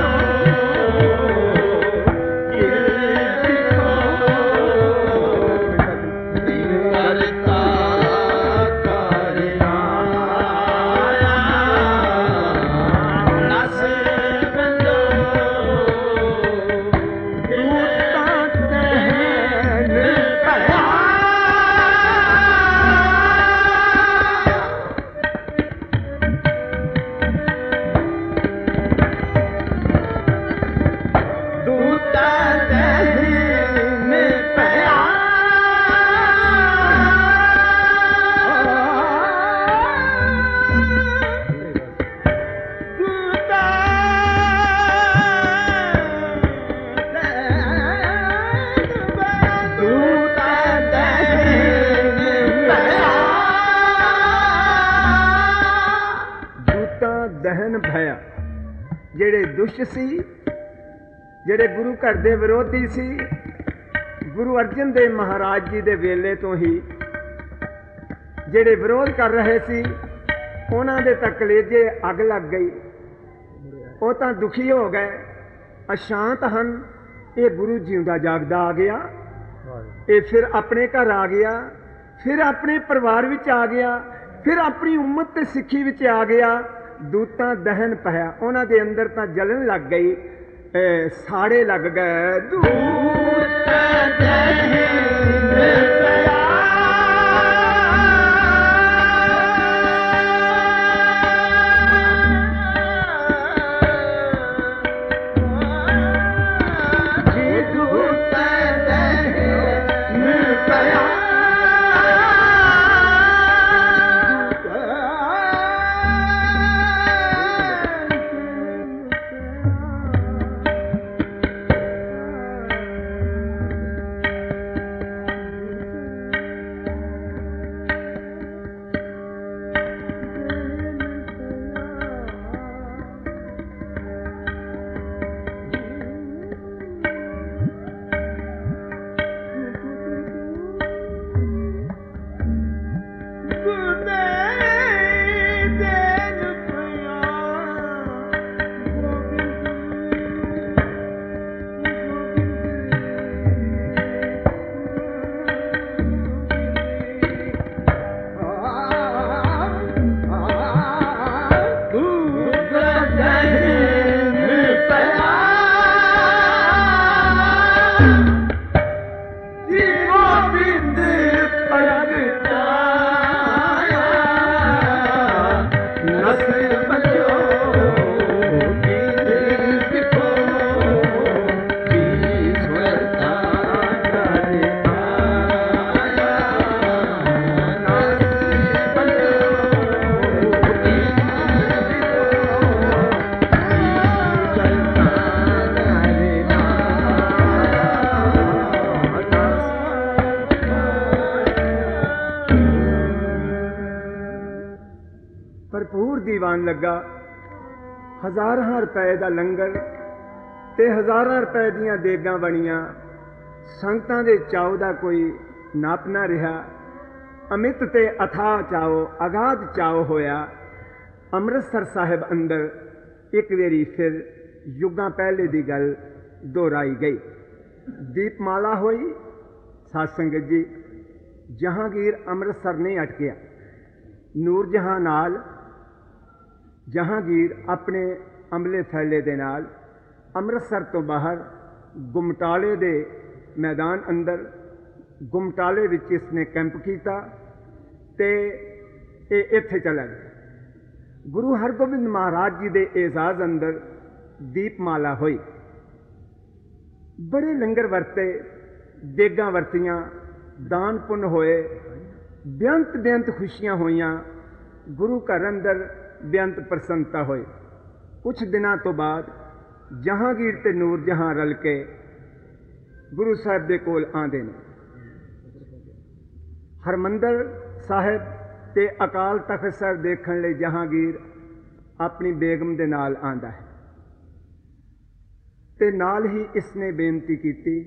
S2: ਦਹਨ ਭਇਆ। ਜਿਹੜੇ ਦੁਸ਼ਟ ਸੀ, ਜਿਹੜੇ ਗੁਰੂ ਘਰ ਦੇ ਵਿਰੋਧੀ ਸੀ, ਗੁਰੂ ਅਰਜਨ ਦੇਵ ਮਹਾਰਾਜ ਜੀ ਦੇ ਵੇਲੇ ਤੋਂ ਹੀ ਜਿਹੜੇ ਵਿਰੋਧ ਕਰ ਰਹੇ ਸੀ, ਉਹਨਾਂ ਦੇ ਤਾਂ ਕਲੇਜੇ ਅੱਗ ਲੱਗ ਗਈ। ਉਹ ਤਾਂ ਦੁਖੀ ਹੋ ਗਏ, ਅਸ਼ਾਂਤ ਹਨ। ਇਹ ਗੁਰੂ ਜਿਉਂਦਾ ਜਾਗਦਾ ਆ ਗਿਆ, ਇਹ ਫਿਰ ਆਪਣੇ ਘਰ ਆ ਗਿਆ, ਫਿਰ ਆਪਣੇ ਪਰਿਵਾਰ ਵਿੱਚ ਆ ਗਿਆ, ਫਿਰ ਆਪਣੀ ਉਮਤ ਤੇ ਸਿੱਖੀ ਵਿੱਚ ਆ ਗਿਆ। ਦੂਤਾਂ ਦਹਨ ਪਿਆ, ਉਹਨਾਂ ਦੇ ਅੰਦਰ ਤਾਂ ਜਲਨ ਲੱਗ ਗਈ, ਸਾੜੇ ਲੱਗ ਗਏ। ਦੂਤ ਦਹਨ ਪਿਆ। ਭਰਪੂਰ ਦੀਵਾਨ ਲੱਗਾ, ਹਜ਼ਾਰਾਂ ਰੁਪਏ ਦਾ ਲੰਗਰ ਤੇ ਹਜ਼ਾਰਾਂ ਰੁਪਏ ਦੀਆਂ ਦੇਗਾਂ ਬਣੀਆਂ। ਸੰਗਤਾਂ ਦੇ ਚਾਉ ਦਾ ਕੋਈ ਨਾਪ ਨਾ ਰਿਹਾ। ਅਮਿਤ ਤੇ ਅਥਾਹ ਚਾਉ, ਅਗਾਧ ਚਾਉ ਹੋਇਆ। ਅੰਮ੍ਰਿਤਸਰ ਸਾਹਿਬ ਅੰਦਰ ਇੱਕ ਵਾਰੀ ਫਿਰ ਯੁੱਗਾਂ ਪਹਿਲੇ ਦੀ ਗੱਲ ਦੁਹਰਾਈ ਗਈ। ਦੀਪਮਾਲਾ ਹੋਈ। ਸਾਧ ਸੰਗਤ ਜੀ, ਜਹਾਂਗੀਰ ਅੰਮ੍ਰਿਤਸਰ ਨਹੀਂ ਅਟਕਿਆ। ਨੂਰ ਜਹਾਂ ਨਾਲ ਜਹਾਂਗੀਰ ਆਪਣੇ ਅਮਲੇ ਫੈਲੇ ਦੇ ਨਾਲ ਅੰਮ੍ਰਿਤਸਰ ਤੋਂ ਬਾਹਰ ਗੁਮਟਾਲੇ ਦੇ ਮੈਦਾਨ ਅੰਦਰ, ਗੁਮਟਾਲੇ ਵਿੱਚ ਇਸਨੇ ਕੈਂਪ ਕੀਤਾ ਤੇ ਇਹ ਇੱਥੇ ਚਲਾ ਗਿਆ। ਗੁਰੂ ਹਰਗੋਬਿੰਦ ਮਹਾਰਾਜ ਜੀ ਦੇ ਏਜ਼ਾਜ਼ ਅੰਦਰ ਦੀਪਮਾਲਾ ਹੋਈ। ਬੜੇ ਲੰਗਰ ਵਰਤੇ, ਦੇਗਾਂ ਵਰਤੀਆਂ, ਦਾਨ ਪੁੰਨ ਹੋਏ, ਬੇਅੰਤ ਬੇਅੰਤ ਖੁਸ਼ੀਆਂ ਹੋਈਆਂ। ਗੁਰੂ ਘਰ ਅੰਦਰ ਬੇਅੰਤ ਪ੍ਰਸੰਨਤਾ ਹੋਈ। ਕੁਛ ਦਿਨਾਂ ਤੋਂ ਬਾਅਦ ਜਹਾਂਗੀਰ ਤੇ ਨੂਰ ਜਹਾਂ ਰਲ ਕੇ ਗੁਰੂ ਸਾਹਿਬ ਦੇ ਕੋਲ ਆਉਂਦੇ ਨੇ। ਹਰਮੰਦਰ ਸਾਹਿਬ ਤੇ ਅਕਾਲ ਤਖਤ ਸਾਹਿਬ ਦੇਖਣ ਲਈ ਜਹਾਂਗੀਰ ਆਪਣੀ ਬੇਗਮ ਦੇ ਨਾਲ ਆਂਦਾ ਹੈ ਤੇ ਨਾਲ ਹੀ ਇਸਨੇ ਬੇਨਤੀ ਕੀਤੀ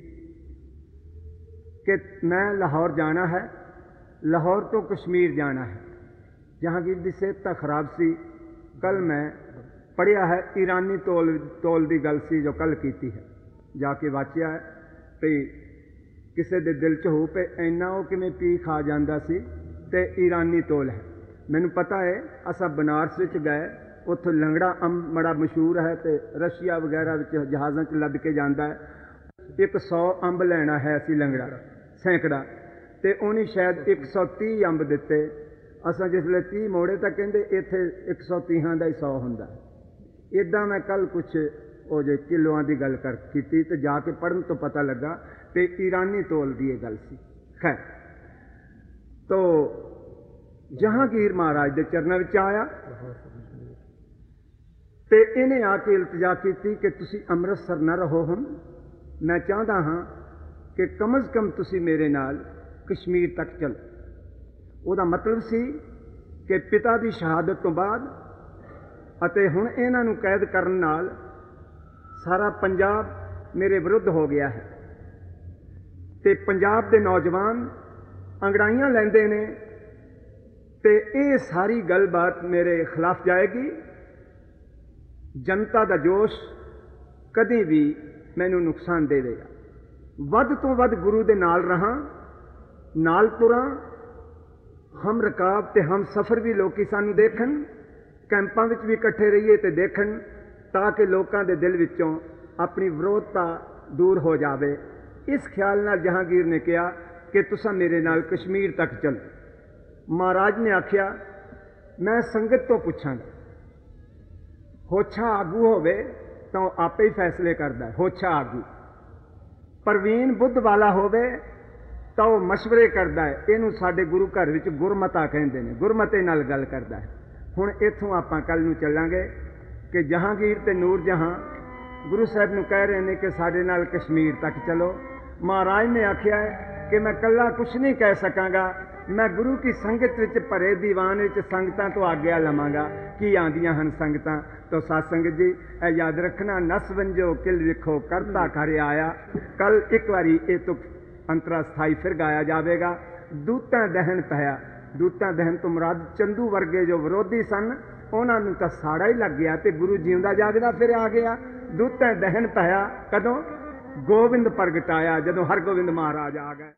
S2: ਕਿ ਮੈਂ ਲਾਹੌਰ ਜਾਣਾ ਹੈ, ਲਾਹੌਰ ਤੋਂ ਕਸ਼ਮੀਰ ਜਾਣਾ ਹੈ। ਜਹਾਂਗੀਰ ਦੀ ਸਿਹਤ ਤਾਂ ਖਰਾਬ ਸੀ। ਕੱਲ ਮੈਂ ਪੜ੍ਹਿਆ ਹੈ, ਈਰਾਨੀ ਤੋਲ ਦੀ ਗੱਲ ਸੀ ਜੋ ਕੱਲ ਕੀਤੀ ਹੈ। ਜਾ ਕੇ ਵਾਚਿਆ ਹੈ ਵੀ ਕਿਸੇ ਦੇ ਦਿਲ 'ਚ ਹੋ ਪਏ ਇੰਨਾ ਉਹ ਕਿਵੇਂ ਪੀ ਖਾ ਜਾਂਦਾ ਸੀ, ਤੇ ਈਰਾਨੀ ਤੋਲ ਹੈ। ਮੈਨੂੰ ਪਤਾ ਹੈ, ਅਸਾਂ ਬਨਾਰਸ ਵਿੱਚ ਗਏ, ਉੱਥੋਂ ਲੰਗੜਾ ਅੰਬ ਬੜਾ ਮਸ਼ਹੂਰ ਹੈ ਤੇ ਰਸ਼ੀਆ ਵਗੈਰਾ ਵਿੱਚ ਜਹਾਜ਼ਾਂ 'ਚ ਲੱਦ ਕੇ ਜਾਂਦਾ ਹੈ। 100 ਅੰਬ ਲੈਣਾ ਹੈ ਅਸੀਂ ਲੰਗੜਾ, ਸੈਂਕੜਾ, ਤੇ ਉਹਨੇ ਸ਼ਾਇਦ 130 ਅੰਬ ਦਿੱਤੇ। ਅਸਾਂ ਜਿਸਲੇ 30 ਮੋੜੇ ਤਾਂ ਕਹਿੰਦੇ ਇੱਥੇ 130 ਦਾ ਹੀ 100 ਹੁੰਦਾ। ਇੱਦਾਂ ਮੈਂ ਕੱਲ੍ਹ ਕੁਛ ਉਹ ਜੇ ਕਿਲੋਆਂ ਦੀ ਗੱਲ ਕੀਤੀ ਤੇ ਜਾ ਕੇ ਪੜ੍ਹਨ ਤੋਂ ਪਤਾ ਲੱਗਾ ਕਿ ਈਰਾਨੀ ਤੋਲ ਦੀ ਇਹ ਗੱਲ ਸੀ। ਖੈਰ, ਤੋ ਜਹਾਂਗੀਰ ਮਹਾਰਾਜ ਦੇ ਚਰਨਾਂ ਵਿੱਚ ਆਇਆ ਤੇ ਇਹਨੇ ਆ ਕੇ ਇਲਤਜਾ ਕੀਤੀ ਕਿ ਤੁਸੀਂ ਅੰਮ੍ਰਿਤਸਰ ਨਾ ਰਹੋ, ਹੁਣ ਮੈਂ ਚਾਹੁੰਦਾ ਹਾਂ ਕਿ ਕਮ ਅਜ਼ ਕਮ ਤੁਸੀਂ ਮੇਰੇ ਨਾਲ ਕਸ਼ਮੀਰ ਤੱਕ ਚਲੋ। ਉਹਦਾ ਮਤਲਬ ਸੀ ਕਿ ਪਿਤਾ ਦੀ ਸ਼ਹਾਦਤ ਤੋਂ ਬਾਅਦ ਅਤੇ ਹੁਣ ਇਹਨਾਂ ਨੂੰ ਕੈਦ ਕਰਨ ਨਾਲ ਸਾਰਾ ਪੰਜਾਬ ਮੇਰੇ ਵਿਰੁੱਧ ਹੋ ਗਿਆ ਹੈ ਅਤੇ ਪੰਜਾਬ ਦੇ ਨੌਜਵਾਨ ਅੰਗੜਾਈਆਂ ਲੈਂਦੇ ਨੇ ਅਤੇ ਇਹ ਸਾਰੀ ਗੱਲਬਾਤ ਮੇਰੇ ਖਿਲਾਫ ਜਾਏਗੀ। ਜਨਤਾ ਦਾ ਜੋਸ਼ ਕਦੇ ਵੀ ਮੈਨੂੰ ਨੁਕਸਾਨ ਦੇਵੇਗਾ। ਵੱਧ ਤੋਂ ਵੱਧ ਗੁਰੂ ਦੇ ਨਾਲ ਰਹਾਂ, ਨਾਲ ਤੁਰਾਂ, ਹਮ ਰਕਾਬ ਤੇ ਹਮ ਸਫ਼ਰ ਵੀ ਲੋਕੀ ਸਾਨੂੰ ਦੇਖਣ, ਕੈਂਪਾਂ ਵਿੱਚ ਵੀ ਇਕੱਠੇ ਰਹੀਏ ਅਤੇ ਦੇਖਣ, ਤਾਂ ਕਿ ਲੋਕਾਂ ਦੇ ਦਿਲ ਵਿੱਚੋਂ ਆਪਣੀ ਵਿਰੋਧਤਾ ਦੂਰ ਹੋ ਜਾਵੇ। ਇਸ ਖਿਆਲ ਨਾਲ ਜਹਾਂਗੀਰ ਨੇ ਕਿਹਾ ਕਿ ਤੁਸੀਂ ਮੇਰੇ ਨਾਲ ਕਸ਼ਮੀਰ ਤੱਕ ਚਲੋ। ਮਹਾਰਾਜ ਨੇ ਆਖਿਆ ਮੈਂ ਸੰਗਤ ਤੋਂ ਪੁੱਛਾਂਗਾ। ਹੋਛਾ ਆਗੂ ਹੋਵੇ ਤਾਂ ਉਹ ਆਪੇ ਹੀ ਫੈਸਲੇ ਕਰਦਾ। ਹੋਛਾ ਆਗੂ ਪ੍ਰਵੀਨ ਬੁੱਧ ਵਾਲਾ ਹੋਵੇ ਤਾਂ ਉਹ ਮਸ਼ਵਰੇ ਕਰਦਾ ਹੈ। ਇਹਨੂੰ ਸਾਡੇ ਗੁਰੂ ਘਰ ਵਿੱਚ ਗੁਰਮਤਾ ਕਹਿੰਦੇ ਨੇ, ਗੁਰਮਤੇ ਨਾਲ ਗੱਲ ਕਰਦਾ ਹੈ। ਹੁਣ ਇੱਥੋਂ ਆਪਾਂ ਕੱਲ੍ਹ ਨੂੰ ਚੱਲਾਂਗੇ ਕਿ ਜਹਾਂਗੀਰ ਤੇ ਨੂਰ ਜਹਾਂ ਗੁਰੂ ਸਾਹਿਬ ਨੂੰ ਕਹਿ ਰਹੇ ਨੇ ਕਿ ਸਾਡੇ ਨਾਲ ਕਸ਼ਮੀਰ ਤੱਕ ਚਲੋ। ਮਹਾਰਾਜ ਨੇ ਆਖਿਆ ਹੈ ਕਿ ਮੈਂ ਇਕੱਲਾ ਕੁਛ ਨਹੀਂ ਕਹਿ ਸਕਾਂਗਾ, ਮੈਂ ਗੁਰੂ ਕੀ ਸੰਗਤ ਵਿੱਚ ਭਰੇ ਦੀਵਾਨ ਵਿੱਚ ਸੰਗਤਾਂ ਤੋਂ ਆਗਿਆ ਲਵਾਂਗਾ। ਕੀ ਆਉਂਦੀਆਂ ਹਨ ਸੰਗਤਾਂ? ਤੋ ਸਾਧ ਸੰਗਤ ਜੀ ਇਹ ਯਾਦ ਰੱਖਣਾ, ਨਸ ਵੰਜੋ ਕਿਲ ਵਿਖੋ ਕਰਤਾ ਘਰ ਆਇਆ। ਕੱਲ ਇੱਕ ਵਾਰੀ ਇਹ ਤੁਕ ਅੰਤਰਾ ਸਥਾਈ ਫਿਰ ਗਾਇਆ ਜਾਵੇਗਾ। ਦੂਤਾਂ ਦਹਿਨ ਪਿਆ। ਦੂਤਾਂ ਦਹਿਨ ਤੋਂ ਮੁਰਾਦ ਚੰਦੂ ਵਰਗੇ ਜੋ ਵਿਰੋਧੀ ਸਨ ਉਹਨਾਂ ਨੂੰ ਤਾਂ ਸਾੜਾ ਹੀ ਲੱਗ ਗਿਆ ਤੇ ਗੁਰੂ ਜਿਉਂਦਾ ਜਾਗਦਾ ਫਿਰ ਆ ਗਿਆ। ਦੂਤਾਂ ਦਹਿਨ ਪਿਆ ਕਦੋਂ? ਗੋਬਿੰਦ ਪ੍ਰਗਟਾਇਆ, ਜਦੋਂ ਹਰਗੋਬਿੰਦ ਮਹਾਰਾਜ ਆ ਗਏ।